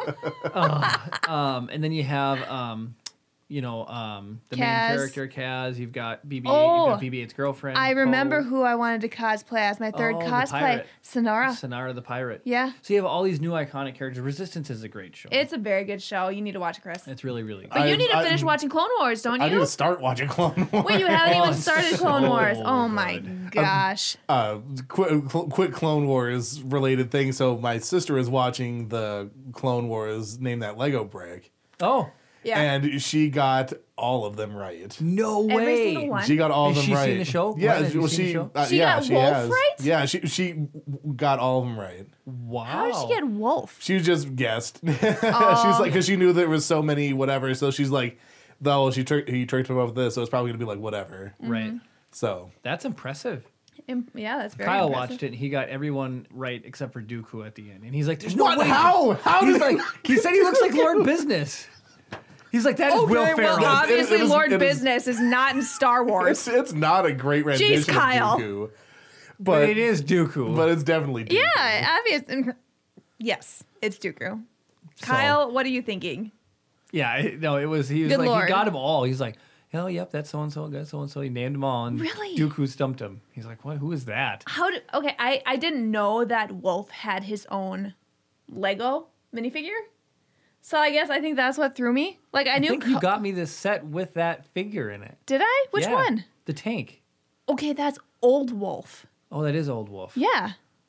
costume. um, and then you have um, you know, um, the Kaz. main character Kaz. You've got B B eight. Oh, you've got B B eight's girlfriend. I remember Poe, who I wanted to cosplay as my third Oh, the cosplay, pirate. Sonara. Sonara the pirate. Yeah, So you have all these new iconic characters. Resistance is a great show. it's a very good show. You need to watch it, Chris. it's really really. But you I- need to I- finish watching Clone Wars, don't I need you? to start watching Clone Wars. Wait, you haven't Oh, even started Clone so Wars. Oh my good. gosh. uh, quick, quick Clone Wars related thing. So my sister is watching the Clone Wars. Name that Lego brick, Oh Yeah. and she got all of them right. no way! Every single one. She got all Has of them she right. seen the show? Yeah, Gwen, have you well, seen the she, show? uh, She yeah, got she Wolf has. right? Yeah, she she got all of them right. Wow. How did she get Wolf? She just guessed. Oh. She's like, because she knew there was so many whatever. So she's like, though she tricked he tricked him up with this, so it's probably gonna be like whatever. Right. So That's impressive. Im- Yeah, that's very Kyle impressive. watched it and he got everyone right except for Dooku at the end. And he's like, there's no what? way. How? How He's did like, he said he looks like Lord Business. He's like, that is Will Okay, Ferrell. well, obviously, It is- Lord it is- Business is not in Star Wars. It's it's not a great rendition Kyle. of Dooku, but but it is Dooku. but it's definitely Dooku. Yeah, obvious. Yes, it's Dooku. Kyle, what are you thinking? yeah, I- no, it was, he was Good like, Lord. he got them all. He's like, hell, yep, that's so-and-so, that's so-and-so. He named them all. And Really? Dooku stumped him. He's like, what? Who is that? How did? Okay, I I didn't know that Wolf had his own Lego minifigure. So I guess I think that's what threw me. Like I, I knew. think you Co- got me this set with that figure in it. Did I? Which Yeah, one? The tank. Okay, that's Old Wolf. Oh, that is Old Wolf. Yeah.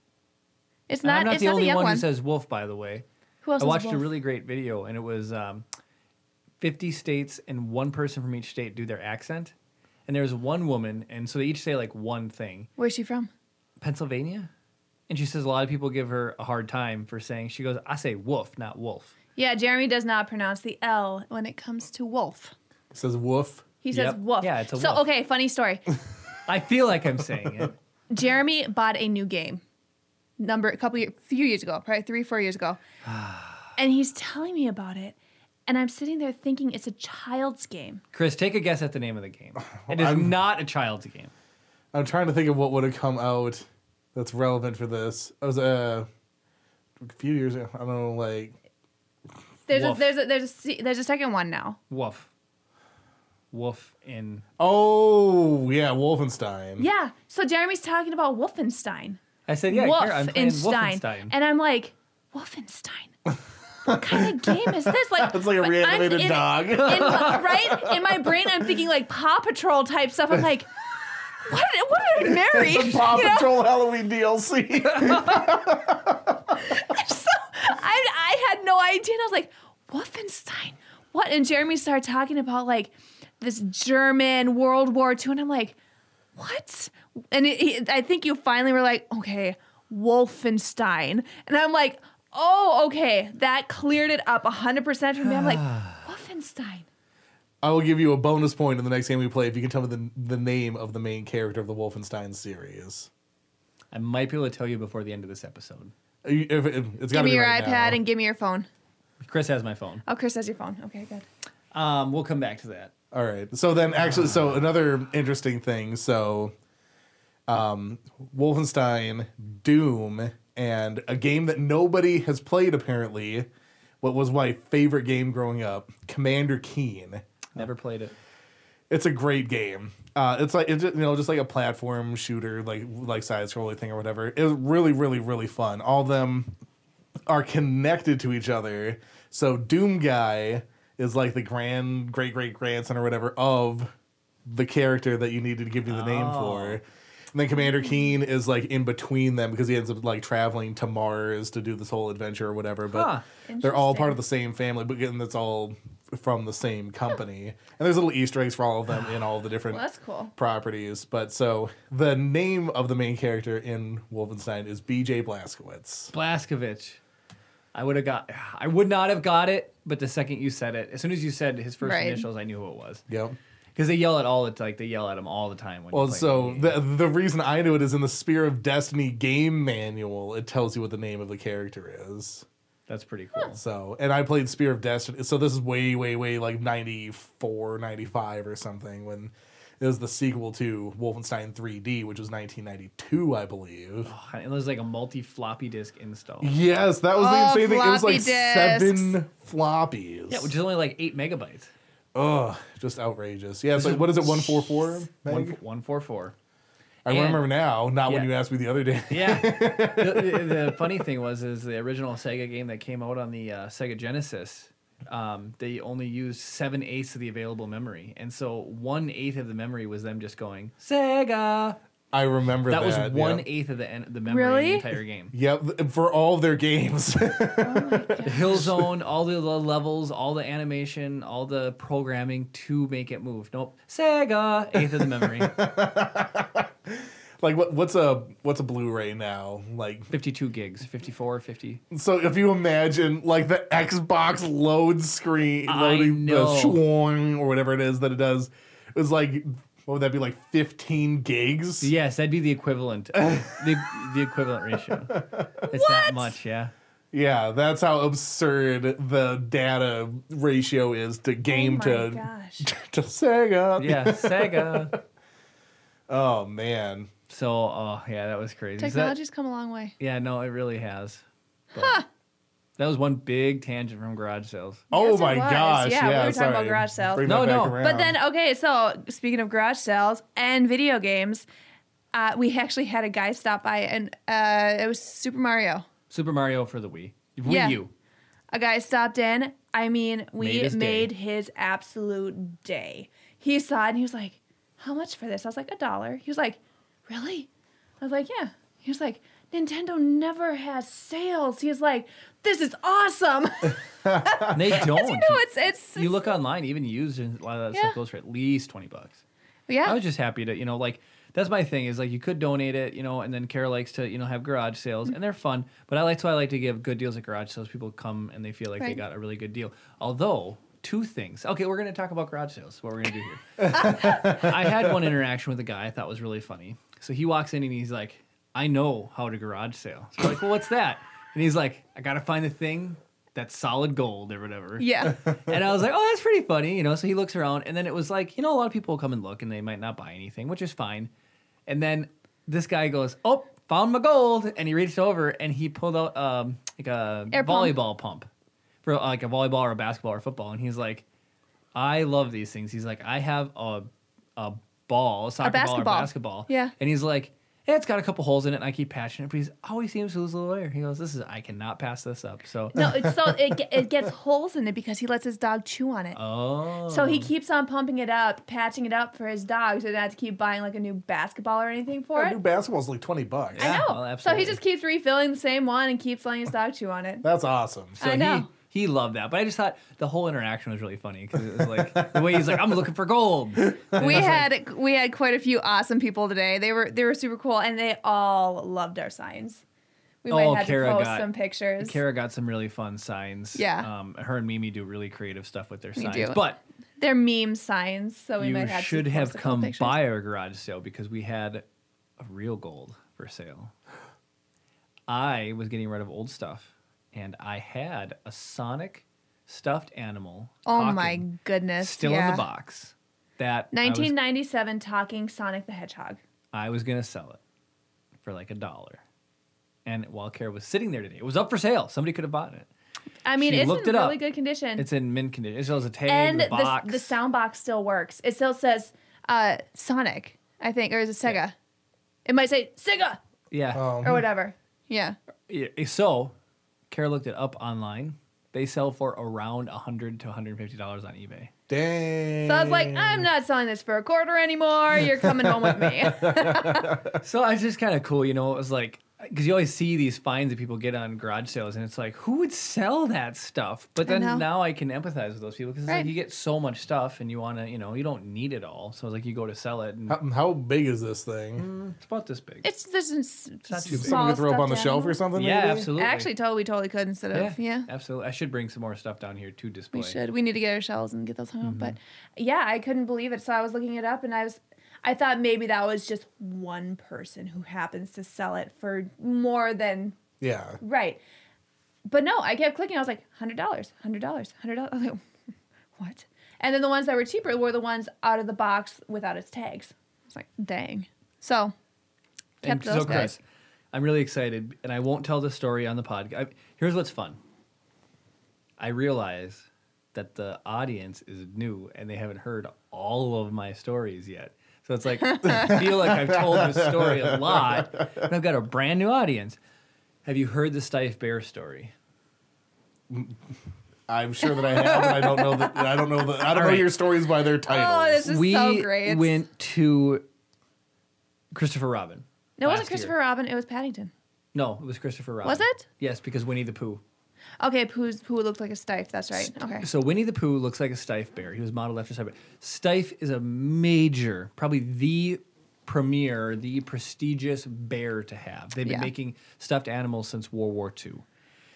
It's And not. I'm not it's the not only the young one one. who says wolf, by the way. Who else I is watched a Wolf? really great video, and it was um, fifty states and one person from each state do their accent. And there's one woman, and so they each say like one thing. Where's she from? Pennsylvania? And she says a lot of people give her a hard time for saying, she goes, I say wolf, not wolf. Yeah, Jeremy does not pronounce the L when it comes to wolf. It says woof. He says Yep. wolf. Yeah, it's a so wolf. okay, funny story. I feel like I'm saying it. Jeremy bought a new game, number a couple years, few years ago, probably three, four years ago, and he's telling me about it, and I'm sitting there thinking it's a child's game. Chris, take a guess at the name of the game. It is I'm- not a child's game. I'm trying to think of what would have come out that's relevant for this. It was uh, a few years ago. I don't know, like There's a, Wolf. there's a, there's a, se- there's a second one now. Wolf. Wolf in... oh yeah, Wolfenstein. Yeah, so Jeremy's talking about Wolfenstein. I said, yeah, here, I'm playing Wolfenstein. Wolfenstein. And I'm like, Wolfenstein. What kind of game is this? Like It's like a I'm reanimated in- dog. in my- right? In my brain, I'm thinking like Paw Patrol type stuff. I'm like, what? What did I marry? The Paw You know? Patrol Halloween D L C. So I, I had no idea. And I was like, Wolfenstein, what? And Jeremy started talking about like this German World War Two, and I'm like, what? And it, it, I think you finally were like, okay, Wolfenstein, and I'm like, oh, okay, that cleared it up one hundred percent for me. I'm like, Wolfenstein. I will give you a bonus point in the next game we play if you can tell me the, the name of the main character of the Wolfenstein series. I might be able to tell you before the end of this episode. You- If, if, it's Give gotta me be your right iPad now. and give me your phone. Chris has my phone. Oh, Chris has your phone. Okay, good. Um, we'll come back to that. All right. So then, actually, so another interesting thing. So, um, Wolfenstein, Doom, and a game that nobody has played apparently. What was my favorite game growing up? Commander Keen. Never played it. It's a great game. Uh, it's like it's just, you know just like a platform shooter, like like side scrolling thing or whatever. It was really, really, really fun. All of them are connected to each other. So Doom Guy is like the grand, great, great grandson or whatever of the character that you needed to give you the name Oh. for. And then Commander Keen is like in between them because he ends up like traveling to Mars to do this whole adventure or whatever. But Huh. they're all part Interesting. of the same family, but again, that's all from the same company. And there's little Easter eggs for all of them in all the different Well, that's cool. properties. But so the name of the main character in Wolfenstein is B J Blazkowicz. Blazkowicz. I would have got. I would not have got it, but the second you said it, as soon as you said his first Right. initials, I knew who it was. Yep. Because they yell at all. It's like they yell at him all the time. When you Well, play so the the the reason I knew it is in the Spear of Destiny game manual. It tells you what the name of the character is. That's pretty cool. So, and I played Spear of Destiny. So this is way, way, way like ninety-four, ninety-five or something when it was the sequel to Wolfenstein three D, which was nineteen ninety-two, I believe. Oh, it was like a multi floppy disk install. Yes, that was the Oh, insane thing. It was floppy like disks. seven floppies. Yeah, which is only like eight megabytes. Ugh, just outrageous. Yeah, it's like, what is it, one forty-four? One, Meg? one four four. I and- remember now, not when yeah. you asked me the other day. Yeah. the, the, the funny thing was, is the original Sega game that came out on the uh, Sega Genesis. Um, they only used seven eighths of the available memory, and so one eighth of the memory was them just going Sega. I remember that. That was one yeah. eighth of the en- the memory of Really? the entire game. Yep, for all of their games. The hill zone, all the le- levels, all the animation, all the programming to make it move. Nope, Sega, eighth of the memory. Like what? What's a what's a Blu-ray now? Like fifty-two gigs, fifty-four, fifty. so, if you imagine like the Xbox load screen, I loading the know. schwang or whatever it is that it does, is like what would that be like fifteen gigs? Yes, that'd be the equivalent. the the equivalent ratio. It's that much, yeah. Yeah, that's how absurd the data ratio is to game oh my to gosh. to Sega. Yeah, Sega. Oh man. So, oh yeah, that was crazy. Is that- Technology's come a long way. yeah, no, it really has. But That was one big tangent from garage sales. Oh Yes, it my was. gosh. Yeah, Yeah, we were talking about sorry. garage sales. Bring No, that back no. around. But then, okay, so speaking of garage sales and video games, uh, we actually had a guy stop by, and uh, it was Super Mario. Super Mario for the Wii. Wii Yeah. U. A guy stopped in. I mean, we Made his made, day. his absolute day. He saw it and he was like, "How much for this?" I was like, "A dollar." He was like, "Really?" I was like, "Yeah." He was like, "Nintendo never has sales." He was like, "This is awesome." They don't. you know, it's it's, you look online, even used, and a lot of that Yeah. stuff goes for at least twenty bucks. yeah. I was just happy to, you know, like, that's my thing is like you could donate it, you know, and then Kara likes to, you know, have garage sales and they're fun. But I like to, I like to give good deals at garage sales. People come and they feel like they Right. got a really good deal. Although, two things. Okay, we're going to talk about garage sales. What we're going to do here. I had one interaction with a guy I thought was really funny. So he walks in and he's like, I know how to garage sale. So I'm like, well, what's that? And he's like, I got to find the thing that's solid gold or whatever. yeah. And I was like, oh, that's pretty funny, you know. So he looks around, and then it was like, you know, a lot of people will come and look, and they might not buy anything, which is fine. And then this guy goes, oh, found my gold, and he reached over and he pulled out um, like a Air pump. volleyball pump for like a volleyball or a basketball or football, and he's like, I love these things. He's like, I have a a ball, a soccer ball or basketball. basketball, Yeah. and he's like, Yeah, it's got a couple holes in it, and I keep patching it, but he always seems to lose a little air. He goes, "This is I cannot pass this up." So No, it's so it, ge- it gets holes in it because he lets his dog chew on it. oh, So he keeps on pumping it up, patching it up for his dog, so he doesn't have to keep buying like a new basketball or anything for A it. new basketball's like twenty bucks. Yeah. I know. well, so absolutely. he just keeps refilling the same one and keeps letting his dog chew on it. That's awesome. So I know. He, he loved that, but I just thought the whole interaction was really funny because it was like the way he's like, "I'm looking for gold." And We I was like, had we had quite a few awesome people today. They were they were super cool, and they all loved our signs. We might Oh, have Kara to post got- some pictures. Kara got some really fun signs. Yeah. Um, her and Mimi do really creative stuff with their We signs. do. But They're meme signs, so we you might have should to have post a couple come pictures. by our garage sale because we had a real gold for sale. I was getting rid of old stuff, and I had a Sonic stuffed animal. Oh my talking, goodness! Still yeah. in the box. That I was- nineteen ninety-seven talking Sonic the Hedgehog. I was gonna sell it for like a dollar. And while Kara was sitting there today, it was up for sale. Somebody could have bought it. I mean, She it's looked in it really up. good condition. It's in mint condition. It still has a tag, and the the, box. the sound box still works. It still says uh, Sonic, I think, or is it Sega? It might say Sega yeah. Um, or whatever. Yeah. Yeah, So, Kara looked it up online. They sell for around one hundred to one hundred fifty dollars on eBay. Dang. So I was like, I'm not selling this for a quarter anymore. You're coming home with me. So it's just kind of cool, you know. It was like, because you always see these finds that people get on garage sales, and it's like, who would sell that stuff? But I know. then now I can empathize with those people because Right. like you get so much stuff, and you want to, you know, you don't need it all. So it's like you go to sell it, and How, how big is this thing? it's about this big. It's this is not too big. Someone could throw up on the stuffed shelf animal. or something? yeah, maybe? absolutely. Actually, totally, we totally could instead of yeah. absolutely. I should bring some more stuff down here to display. We should. We need to get our shelves and get those hung Mm-hmm. up. But yeah, I couldn't believe it. So I was looking it up, and I was, I thought maybe that was just one person who happens to sell it for more than Yeah. right. But no, I kept clicking. I was like, hundred dollars, hundred dollars, hundred dollars. I was like, what? And then the ones that were cheaper were the ones out of the box without its tags. I was like, dang. So And kept so, those Chris, guys. I'm really excited, and I won't tell the story on the podcast. Here's what's fun. I realize that the audience is new, and they haven't heard all of my stories yet. So it's like, I feel like I've told this story a lot, but I've got a brand new audience. Have you heard the Stife Bear story? I'm sure that I have, but I don't know that. I don't know that. I don't know All right. your stories by their titles. Oh, this is we so great. It's- went to Christopher Robin. No, it wasn't last Christopher year. Robin. It was Paddington. No, it was Christopher Robin. Was it? Yes, because Winnie the Pooh. Okay, Pooh's, Pooh looked like a Stife. That's right. Okay. So Winnie the Pooh looks like a Stife bear. He was modeled after Stife bear. Stife is a major, probably the premier, the prestigious bear to have. They've been Yeah. making stuffed animals since World War Two.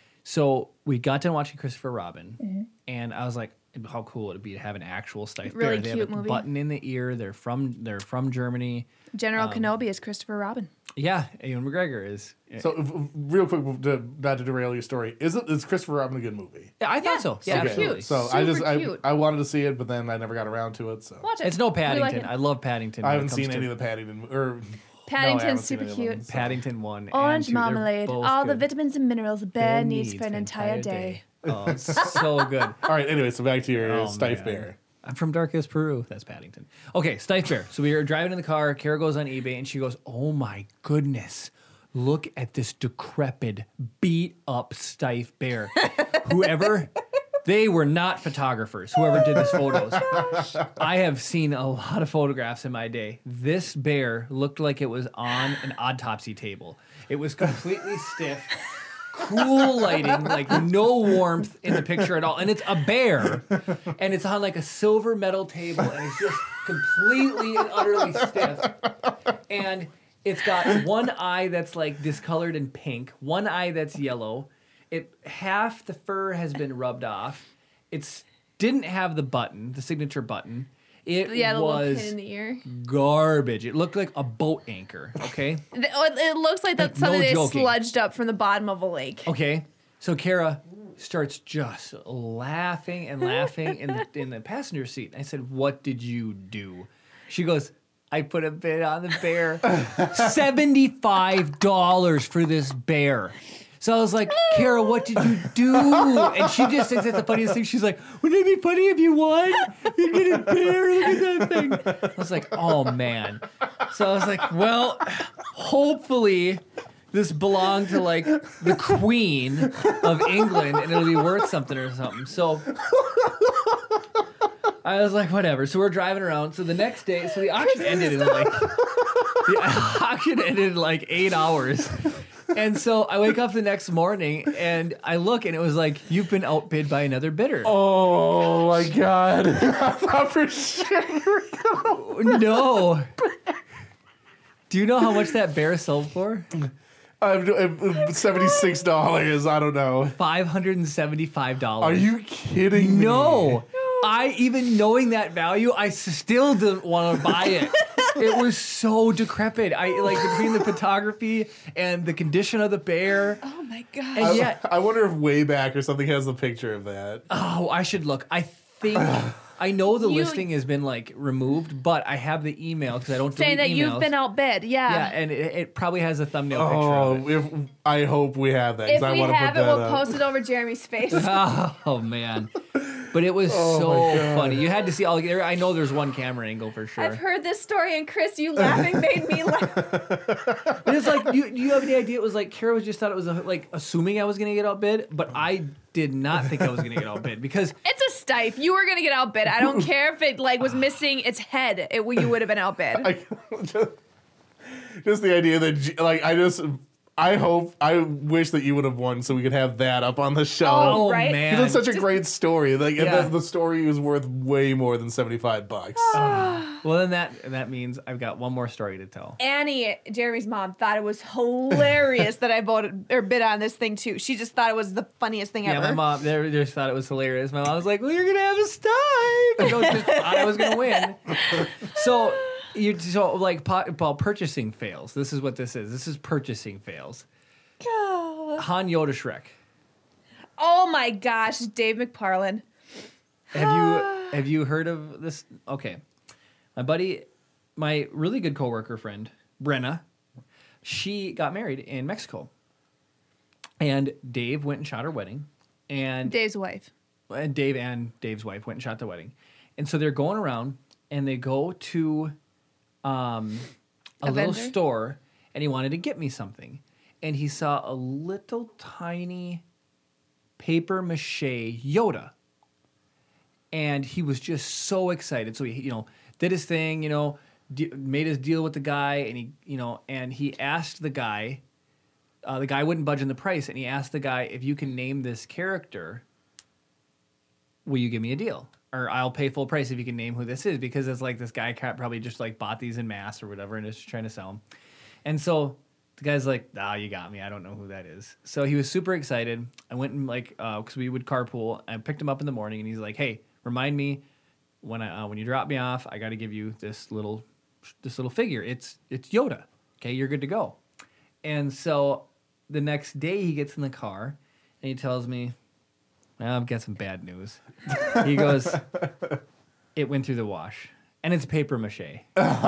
So we got done watching Christopher Robin, and I was like, how cool would it be to have an actual Stife Really bear? They cute have a movie. button in the ear. They're from they're from Germany. General Um, Kenobi is Christopher Robin. Yeah, Ewan McGregor is. So, if- real quick, to, not to derail your story, is it is Christopher Robin a good movie? Yeah, I thought Yeah, so. super Yeah, cute. absolutely. So I just Super I, cute. I wanted to see it, but then I never got around to it. So Watch it. It's no We like Paddington. it. I love Paddington. I when it haven't comes seen to any of the Paddington or Paddington's no, I haven't seen super any of cute. them, so. Paddington one. and Orange two. They're marmalade. both All the good. vitamins and minerals a bear needs for an entire day. Oh, it's so good. All right. Anyway, so back to your Oh, Stife man. Bear. I'm from Darkest Peru. That's Paddington. Okay, Stife Bear. So we were driving in the car. Kara goes on eBay and she goes, "Oh my goodness, look at this decrepit, beat up Stife Bear." Whoever, they were not photographers. Whoever did these photos. I have seen a lot of photographs in my day. This bear looked like it was on an autopsy table. It was completely stiff. Cool lighting, like no warmth in the picture at all. And it's a bear, and it's on like a silver metal table, and it's just completely and utterly stiff. And it's got one eye that's like discolored and pink, one eye that's yellow. It half the fur has been rubbed off. It's didn't have the button, the signature button. It Yeah, the little pin was in the ear. garbage. It looked like a boat anchor. Okay. The- oh, It looks like that's Like, no something they joking. sludged up from the bottom of a lake. Okay, so Kara starts just laughing and laughing in the in the passenger seat. I said, "What did you do?" She goes, "I put a bid on the bear, seventy-five dollars for this bear." So I was like, "Kara, what did you do?" And she just thinks it's the funniest thing. She's like, "Wouldn't it be funny if you won? You get a bear. Look at that thing." I was like, "Oh man." So I was like, "Well, hopefully this belonged to like the Queen of England and it'll be worth something or something. So I was like, whatever. So we're driving around. So the next day, so the auction ended in like the auction ended in like eight hours. And so I wake up the next morning and I look and it was like, you've been outbid by another bidder. Oh my god. I thought for sure you were gonna No. Do you know how much that bear sold for? I'm seventy-six dollars. I don't know. five hundred seventy-five dollars. Are you kidding me? No. I, even knowing that value, I s- still didn't want to buy it. It was so decrepit. I like between the photography and the condition of the bear. Oh my god. And I, yet, I wonder if Wayback or something has the picture of that. oh, I should look. I think I know the You- listing has been like removed, but I have the email because I don't Saying that delete emails. you've been outbid. Yeah. Yeah, and it, it probably has a thumbnail picture Oh, of it. if I hope we have that. 'cause If I we want to have put it, that we'll up. post it over Jeremy's face. Oh man, but it was Oh, so my God. funny. You had to see all. there- I know there's one camera angle for sure. I've heard this story, and Chris, you laughing made me laugh. But it's like, you, do you have any idea? It was like Kara was just thought it was like assuming I was gonna get outbid, but I did not think I was gonna get outbid because It's a stife. You were gonna get outbid. I don't care if it like was missing its head. It you would have been outbid. I, just, just the idea that, G- like, I just, I hope, I wish that you would have won so we could have that up on the show. oh right? man, Because it's such a great story. Like, and Yeah. the, the story is worth way more than seventy-five bucks. well then that that means I've got one more story to tell. Annie, Jeremy's mom, thought it was hilarious that I voted or bid on this thing too. She just thought it was the funniest thing Yeah, ever. my mom they they just thought it was hilarious. My mom was like, "Well, you're gonna have a stipe." You know, just thought I was gonna win. So you so like po- well, purchasing fails. This is what this is. This is purchasing fails. Oh. Han Yoda Shrek. Oh my gosh, Dave McParlin. Have you have you heard of this? Okay, my buddy, my really good coworker friend Brenna, she got married in Mexico, and Dave went and shot her wedding, and Dave's wife. and Dave and Dave's wife went and shot the wedding, and so they're going around and they go to um, a, A little vendor? store, and he wanted to get me something, and he saw a little tiny paper mache Yoda. And he was just so excited. So he, you know, did his thing, you know, de- made his deal with the guy, and he, you know, and he asked the guy. Uh, the guy wouldn't budge on the price, and he asked the guy, "If you can name this character, will you give me a deal? Or I'll pay full price if you can name who this is." Because it's like this guy ca- probably just like bought these in mass or whatever, and is just trying to sell them. And so the guy's like, "Ah, you got me. I don't know who that is." So he was super excited. I went and like, because we would carpool. I picked him up in the morning, and he's like, "Hey, remind me when I uh, when you drop me off, I got to give you this little this little figure. It's it's Yoda. Okay, you're good to go." And so the next day he gets in the car and he tells me, well, "I've got some bad news." He goes, "It went through the wash, and it's paper mache." It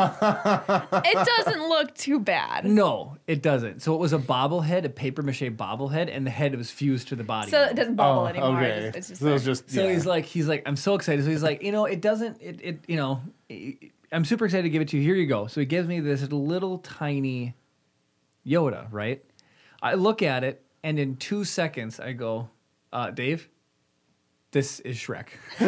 doesn't look too bad. No, it doesn't. So it was a bobblehead, a paper mache bobblehead, and the head was fused to the body. So it doesn't bubble Oh, anymore. okay. It's, it's just so it was there. just, So yeah. he's like, he's like, I'm so excited. So he's like, you know, it doesn't, it, it, you know, I'm super excited to give it to you. Here you go. So he gives me this little tiny Yoda, right? I look at it, and in two seconds, I go, uh, "Dave, this is Shrek."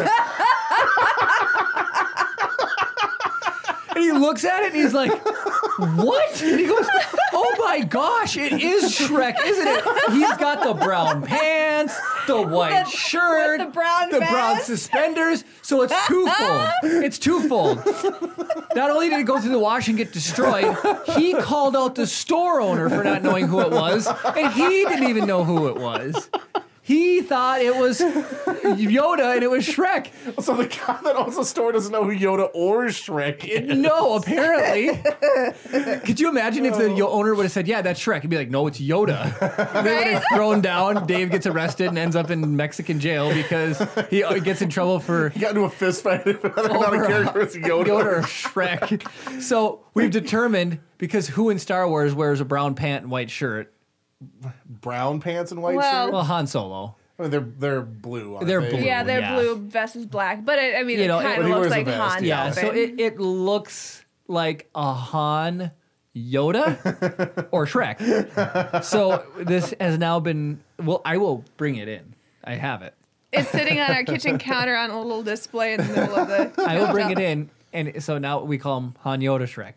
And he looks at it, and he's like, "What?" And he goes, "Oh my gosh, it is Shrek, isn't it? He's got the brown pants, the white With- shirt, with the brown the brown vest." suspenders. So it's twofold. It's twofold. Not only did it go through the wash and get destroyed, he called out the store owner for not knowing who it was, and he didn't even know who it was. He thought it was Yoda and it was Shrek. So the guy that owns the store doesn't know who Yoda or Shrek is. No, apparently. Could you imagine if the yo- owner would have said, "Yeah, that's Shrek"? He'd be like, "No, it's Yoda." They would have thrown down. Dave gets arrested and ends up in Mexican jail because he uh, gets in trouble for He got into a fist fight with whether or not Over a a- character is Yoda. Yoda or Shrek. So we've determined, because who in Star Wars wears a brown pant and white shirt? Brown pants and white Well- shirt? Well, Han Solo. I mean, they're, they're blue, aren't They're they? blue. Yeah, their Yeah. blue vest is black, but it, I mean, You it know, kind it- of He looks wears a like vest, Han's yeah. Yeah, outfit. so it, it looks like a Han Yoda or Shrek. So this has now been. Well, I will bring it in. I have it. It's sitting on our kitchen counter on a little display in the middle of the. I will bring it in, and so now we call him Han Yoda Shrek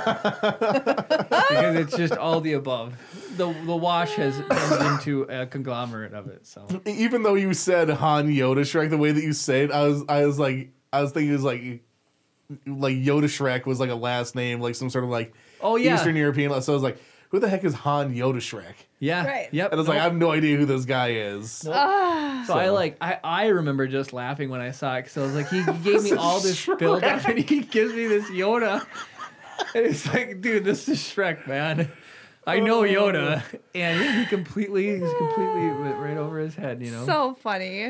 because it's just all the above. The the wash has turned into a conglomerate of it. So Even though you said Han Yoda Shrek, the way that you say it, I was I was like I was thinking it was like like Yoda Shrek was like a last name, like some sort of like Oh, yeah. Eastern European. So I was like, who the heck is Han Yoda Shrek? yeah, Right. yep. And I was like, I have no idea who this guy is. So I like I, I remember just laughing when I saw it because I was like, he gave me all this build up and he gives me this Yoda. And it's like, dude, this is Shrek, man. I know Yoda. And he completely he's completely went right over his head, you know. So funny.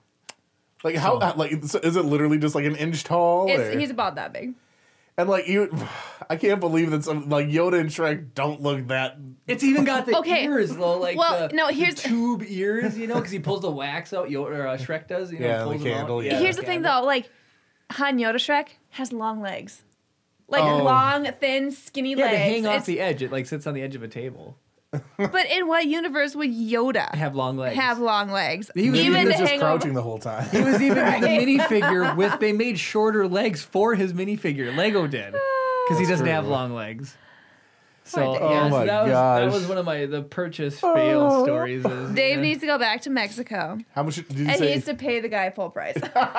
Like how? So- Like is it literally just like an inch tall? It's, or- he's about that big. and like you, I can't believe that some like Yoda and Shrek don't look that. It's even got the Okay. ears though, like Well, the, no, the here's- tube ears, you know, because he pulls the wax out. Yoda or uh, Shrek does, you know, Yeah, the pulls them out. candle, yeah. Here's the thing, though. Like, Han Yoda Shrek has long legs. Like, Oh. long, thin, skinny Yeah, legs. they hang off It's- the edge. It like sits on the edge of a table. But in what universe would Yoda I have long legs. have long legs? He was- Maybe Even he was to just hang crouching over. the whole time. He was even in the Right. minifigure with. They made shorter legs for his minifigure. Lego did because he doesn't true. have long legs. So, Poor Dave. yeah, Oh so my that was gosh. that was one of my the purchase fail Oh. stories. Is, Dave yeah. needs to go back to Mexico. How much did he And he say? needs to pay the guy full price.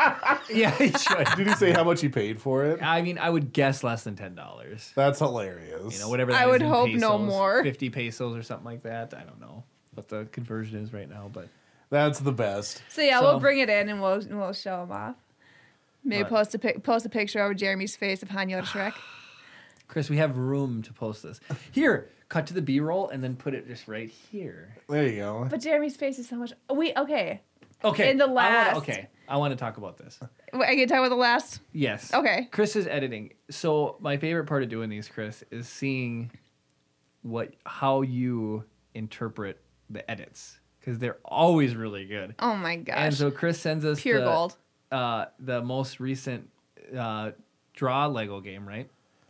Yeah, he should. Did he say how much he paid for it? I mean, I would guess less than ten dollars. That's hilarious. You know, whatever. I that is would in hope no pesos, more. Fifty pesos or something like that. I don't know what the conversion is right now, but That's the best. So yeah, So- we'll bring it in and we'll we'll show him off. Maybe Right. post a pic, post a picture over Jeremy's face of Han Yoda Shrek. Chris, we have room to post this. Here, cut to the B-roll and then put it just right here. There you go. But Jeremy's face is so much. We okay. Okay. In the I wanna- last- okay, I want to talk about this. Wait, I can talk about the last. Yes. Okay. Chris is editing. So my favorite part of doing these, Chris, is seeing what how you interpret the edits because they're always really good. Oh my gosh. And so Chris sends us Pure the, gold. Uh, the most recent uh, draw Lego game, right?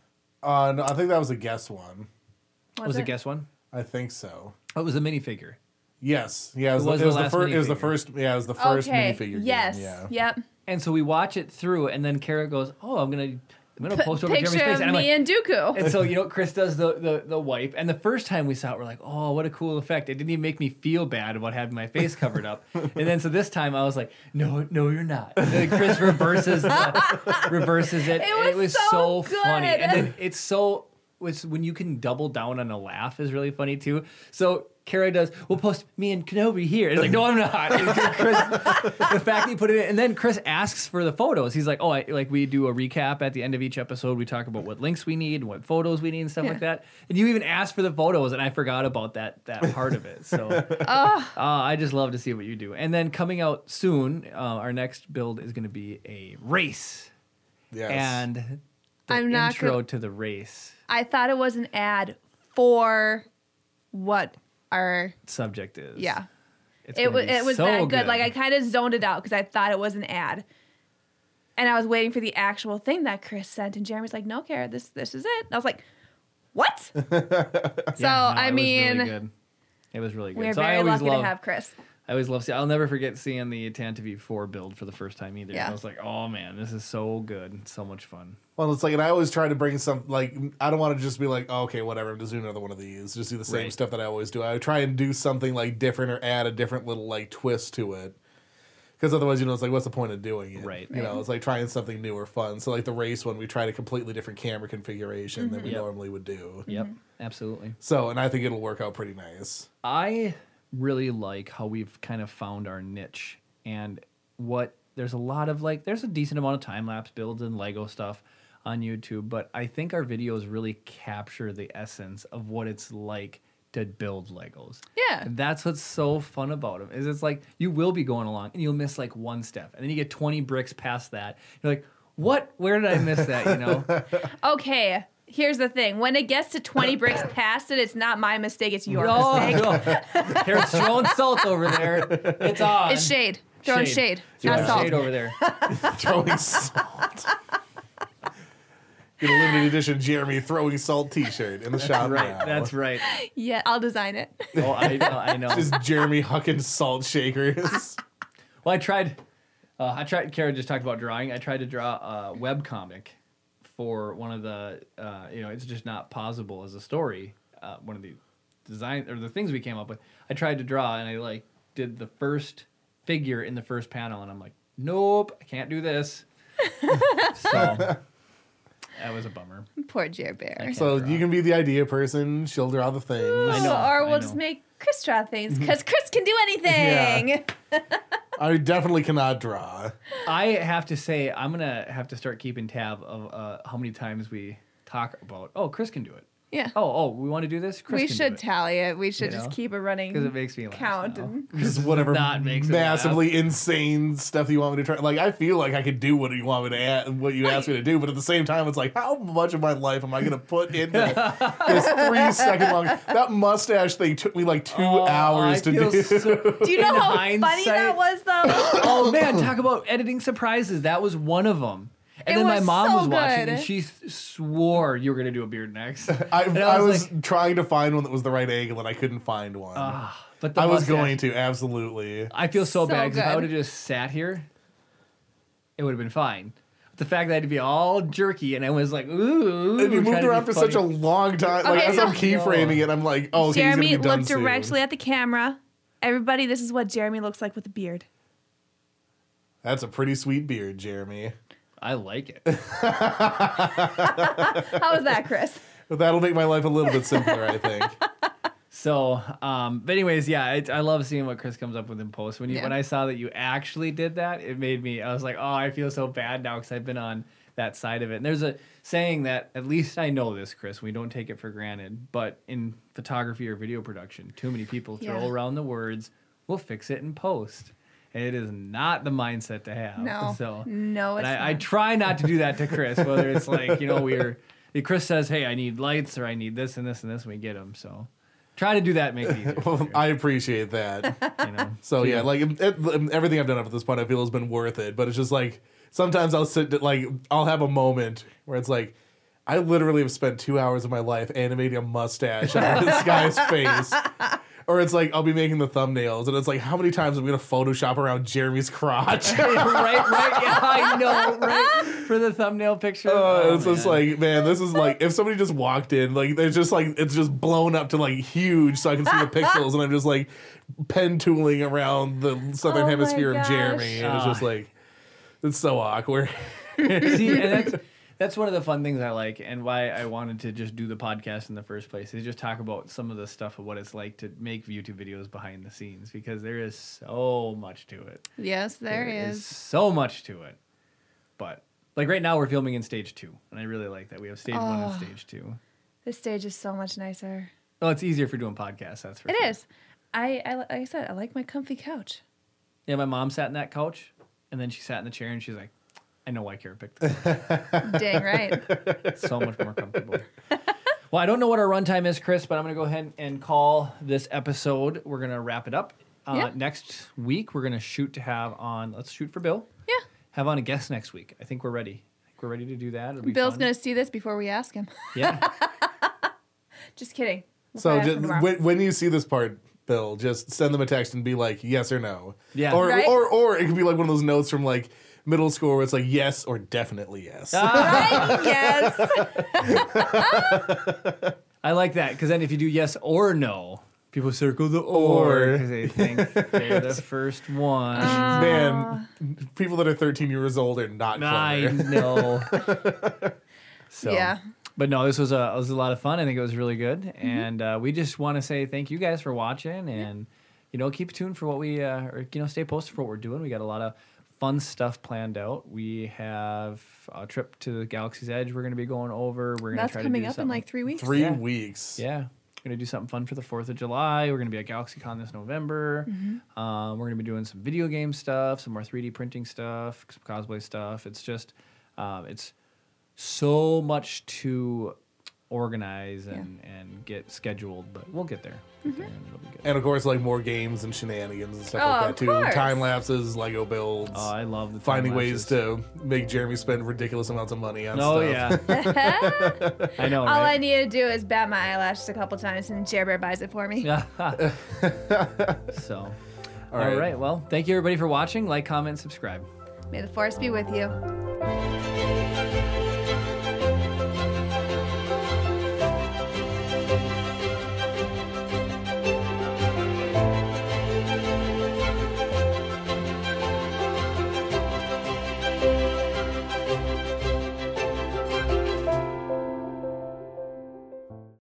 Uh, no, I think that was a guess one. Was, it guess one? I think so. Oh, it was a minifigure. Yes. Yeah. It was, It was the, the it was the last first. It was the minifigure. first. Yeah. It was the first Okay. minifigure Yes. game. Yeah. Yep. And so we watch it through, and then Kara goes, "Oh, I'm gonna, I'm gonna P- post over Jeremy's picture face." of And I'm me like, and Dooku. and so you know, Chris does the, the the wipe, and the first time we saw it, we're like, "Oh, what a cool effect!" It didn't even make me feel bad about having my face covered up. And then so this time I was like, "No, no, you're not." And then Chris reverses the, reverses it. It was so, so good. funny, and then it's so it's when you can double down on a laugh is really funny too. So Kara does, we'll post me and Kenobi here. It's like, no, I'm not. And Chris, the fact that he put it in, and then Chris asks for the photos. He's like, oh, I, like we do a recap at the end of each episode. We talk about what links we need and what photos we need and stuff Yeah. like that. And you even asked for the photos, and I forgot about that that part of it. So uh, I just love to see what you do. And then coming out soon, uh, our next build is going to be a race. Yes. And the I'm not intro gonna- to the race I thought it was an ad for what our subject is. yeah. It's It gonna was be it was so that good. Like I kind of zoned it out because I thought it was an ad, and I was waiting for the actual thing that Chris sent, and Jeremy's like, "No, Kara, this this is it." And I was like, "What?" so Yeah, no, I it was mean, really good. It was really good. we're so I very always lucky love, to have Chris. I always love. See, I'll never forget seeing the Tantive V four build for the first time either. Yeah. I was like, oh man, this is so good, It's so much fun. Well, it's like, and I always try to bring some, like, I don't want to just be like, oh, okay, whatever, just do another one of these. Just do the same Right. stuff that I always do. I try and do something, like, different or add a different little, like, twist to it. Because otherwise, you know, it's like, what's the point of doing it? Right. You know, it's like trying something new or fun. So, like, the race one, we tried a completely different camera configuration than we Yep. normally would do. Yep, absolutely. So, and I think it'll work out pretty nice. I really like how we've kind of found our niche and what there's a lot of like there's a decent amount of time lapse builds and Lego stuff on YouTube, but I think our videos really capture the essence of what it's like to build Legos. Yeah. And that's what's so fun about them is it's like you will be going along and you'll miss like one step and then you get twenty bricks past that. You're like, what? Where did I miss that? You know? Okay, here's the thing: when it gets to twenty bricks past it, it's not my mistake; it's your No, mistake. no. Karen's throwing salt over there. It's on. It's shade. Throwing shade, Throwing not salt. shade over there. Throwing salt. Get a limited edition Jeremy throwing salt T-shirt in the shop Right, now. that's right. Yeah, I'll design it. Oh, I know, I know. Just Jeremy hucking salt shakers. Well, I tried. Uh, I tried. Kara just talked about drawing. I tried to draw a web comic for one of the. Uh, you know, it's just not possible as a story. Uh, one of the design or the things we came up with. I tried to draw, and I like did the first figure in the first panel, and I'm like, nope, I can't do this. So that was a bummer. Poor Jer Bear. can't So draw. you can be the idea person. She'll draw the things. I know, Or I we'll know. just make Chris draw things because Chris can do anything. I definitely cannot draw. I have to say, I'm gonna have to start keeping tab of uh, how many times we talk about. Oh, Chris can do it. Yeah. Oh, oh, we want to do this. Chris we can should do it. tally it. We should You just know? keep a running Because it makes me laugh count. now. And Just whatever Not makes it massively insane stuff that you want me to try. Like I feel like I could do what you want me to add, what you ask me to do, but at the same time, it's like how much of my life am I going to put into this three second long? That mustache thing took me like two Oh, hours I to feel do. so- do you know In how funny hindsight- that was, though? Oh man, talk about editing surprises. That was one of them. And It then my was mom so was watching, good. and she s- swore you were gonna do a beard next. I, And I was, like, trying to find one that was the right angle, and I couldn't find one. ah, but the I was mustache- going to absolutely. I feel so, So bad because if I good. would have just sat here, it would have been fine. But the fact that I had to be all jerky, and I was like, ooh, And you trying moved to be around for such a funny. long time. Like Okay, as so- I'm keyframing it, I'm like, oh, Jeremy, he's gonna be done look soon. directly at the camera. Everybody, this is what Jeremy looks like with a beard. That's a pretty sweet beard, Jeremy. I like it. How was that, Chris? But that'll make my life a little bit simpler, I think. So, um, but anyways, yeah, it, I love seeing what Chris comes up with in post. When you Yeah. when I saw that you actually did that, it made me. I was like, oh, I feel so bad now because I've been on that side of it. And there's a saying that at least I know this, Chris. We don't take it for granted, but in photography or video production, too many people throw Yeah. around the words, "We'll fix it in post." And it is not the mindset to have. No. So No, and it's I, I not. try not to do that to Chris. Whether it's like you know we're Chris says, "Hey, I need lights," or "I need this and this and this," and we get them. So try to do that, make it easier. for Well, you, I appreciate that. you know. So yeah, like it, it- everything I've done up to this point, I feel has been worth it. But it's just like sometimes I'll sit like I'll have a moment where it's like I literally have spent two hours of my life animating a mustache on this guy's face. Or it's like I'll be making the thumbnails, and it's like how many times I'm gonna Photoshop around Jeremy's crotch. right, right, yeah, I know, right? For the thumbnail picture. Uh, Oh, it's just man. like, man, this is like if somebody just walked in, like they're just like it's just blown up to like huge, so I can see the pixels, and I'm just like pen tooling around the southern Oh my hemisphere of gosh. Jeremy, and it's just Ah. like it's so awkward. See, and that's that's one of the fun things I like, and why I wanted to just do the podcast in the first place is just talk about some of the stuff of what it's like to make YouTube videos behind the scenes, because there is so much to it. Yes, there is. so much to it. But like right now, we're filming in stage two, and I really like that we have stage one and Oh. stage two. This stage is so much nicer. Well, it's easier for doing podcasts. That's for It sure. is. I, I, like I said, I like my comfy couch. Yeah, my mom sat in that couch, and then she sat in the chair, and she's like, "I know why Kara picked this. Dang right. So much more comfortable." Well, I don't know what our runtime is, Chris, but I'm going to go ahead and call this episode. We're going to wrap it up. Uh, Yeah. Next week, we're going to shoot to have on, let's shoot for Bill. Yeah. Have on a guest next week. I think we're ready. I think we're ready to do that. It'll be Bill's fun. going to see this before we ask him. Yeah. Just kidding. We'll So probably ask just, him tomorrow. when, when you see this part, Bill, just send them a text and be like yes or no. Yeah. Or Right? or or it could be like one of those notes from like middle school where it's like yes or definitely yes. Ah, Right? Yes. I like that, because then if you do yes or no, people circle the or Or. because they think they're the first one. Man, people that are thirteen years old are not I clever. know. So, Yeah. But no, this was a it was a lot of fun. I think it was really good, Mm-hmm. and uh, we just want to say thank you guys for watching, and you know keep tuned for what we uh, or you know stay posted for what we're doing. We got a lot of fun stuff planned out. We have a trip to the Galaxy's Edge. We're going to be going over. We're going to That's try coming to do up in something- like three weeks. Three Yeah. weeks. Yeah. We're going to do something fun for the fourth of July. We're going to be at GalaxyCon this November. Mm-hmm. Um, we're going to be doing some video game stuff, some more three D printing stuff, some cosplay stuff. It's just, um, it's so much to organize and, and get scheduled, but we'll get there. Get there and it'll be good. And of course, like more games and shenanigans and stuff Oh, like of that too. course. Time lapses, Lego builds, Oh, I love the time finding lapses. ways to make Jeremy spend ridiculous amounts of money on Oh stuff. yeah, I know. All right? I need to do is bat my eyelashes a couple times, and Jer Bear buys it for me. Yeah. So, all right. right. Well, thank you everybody for watching. Like, comment, subscribe. May the force be with you.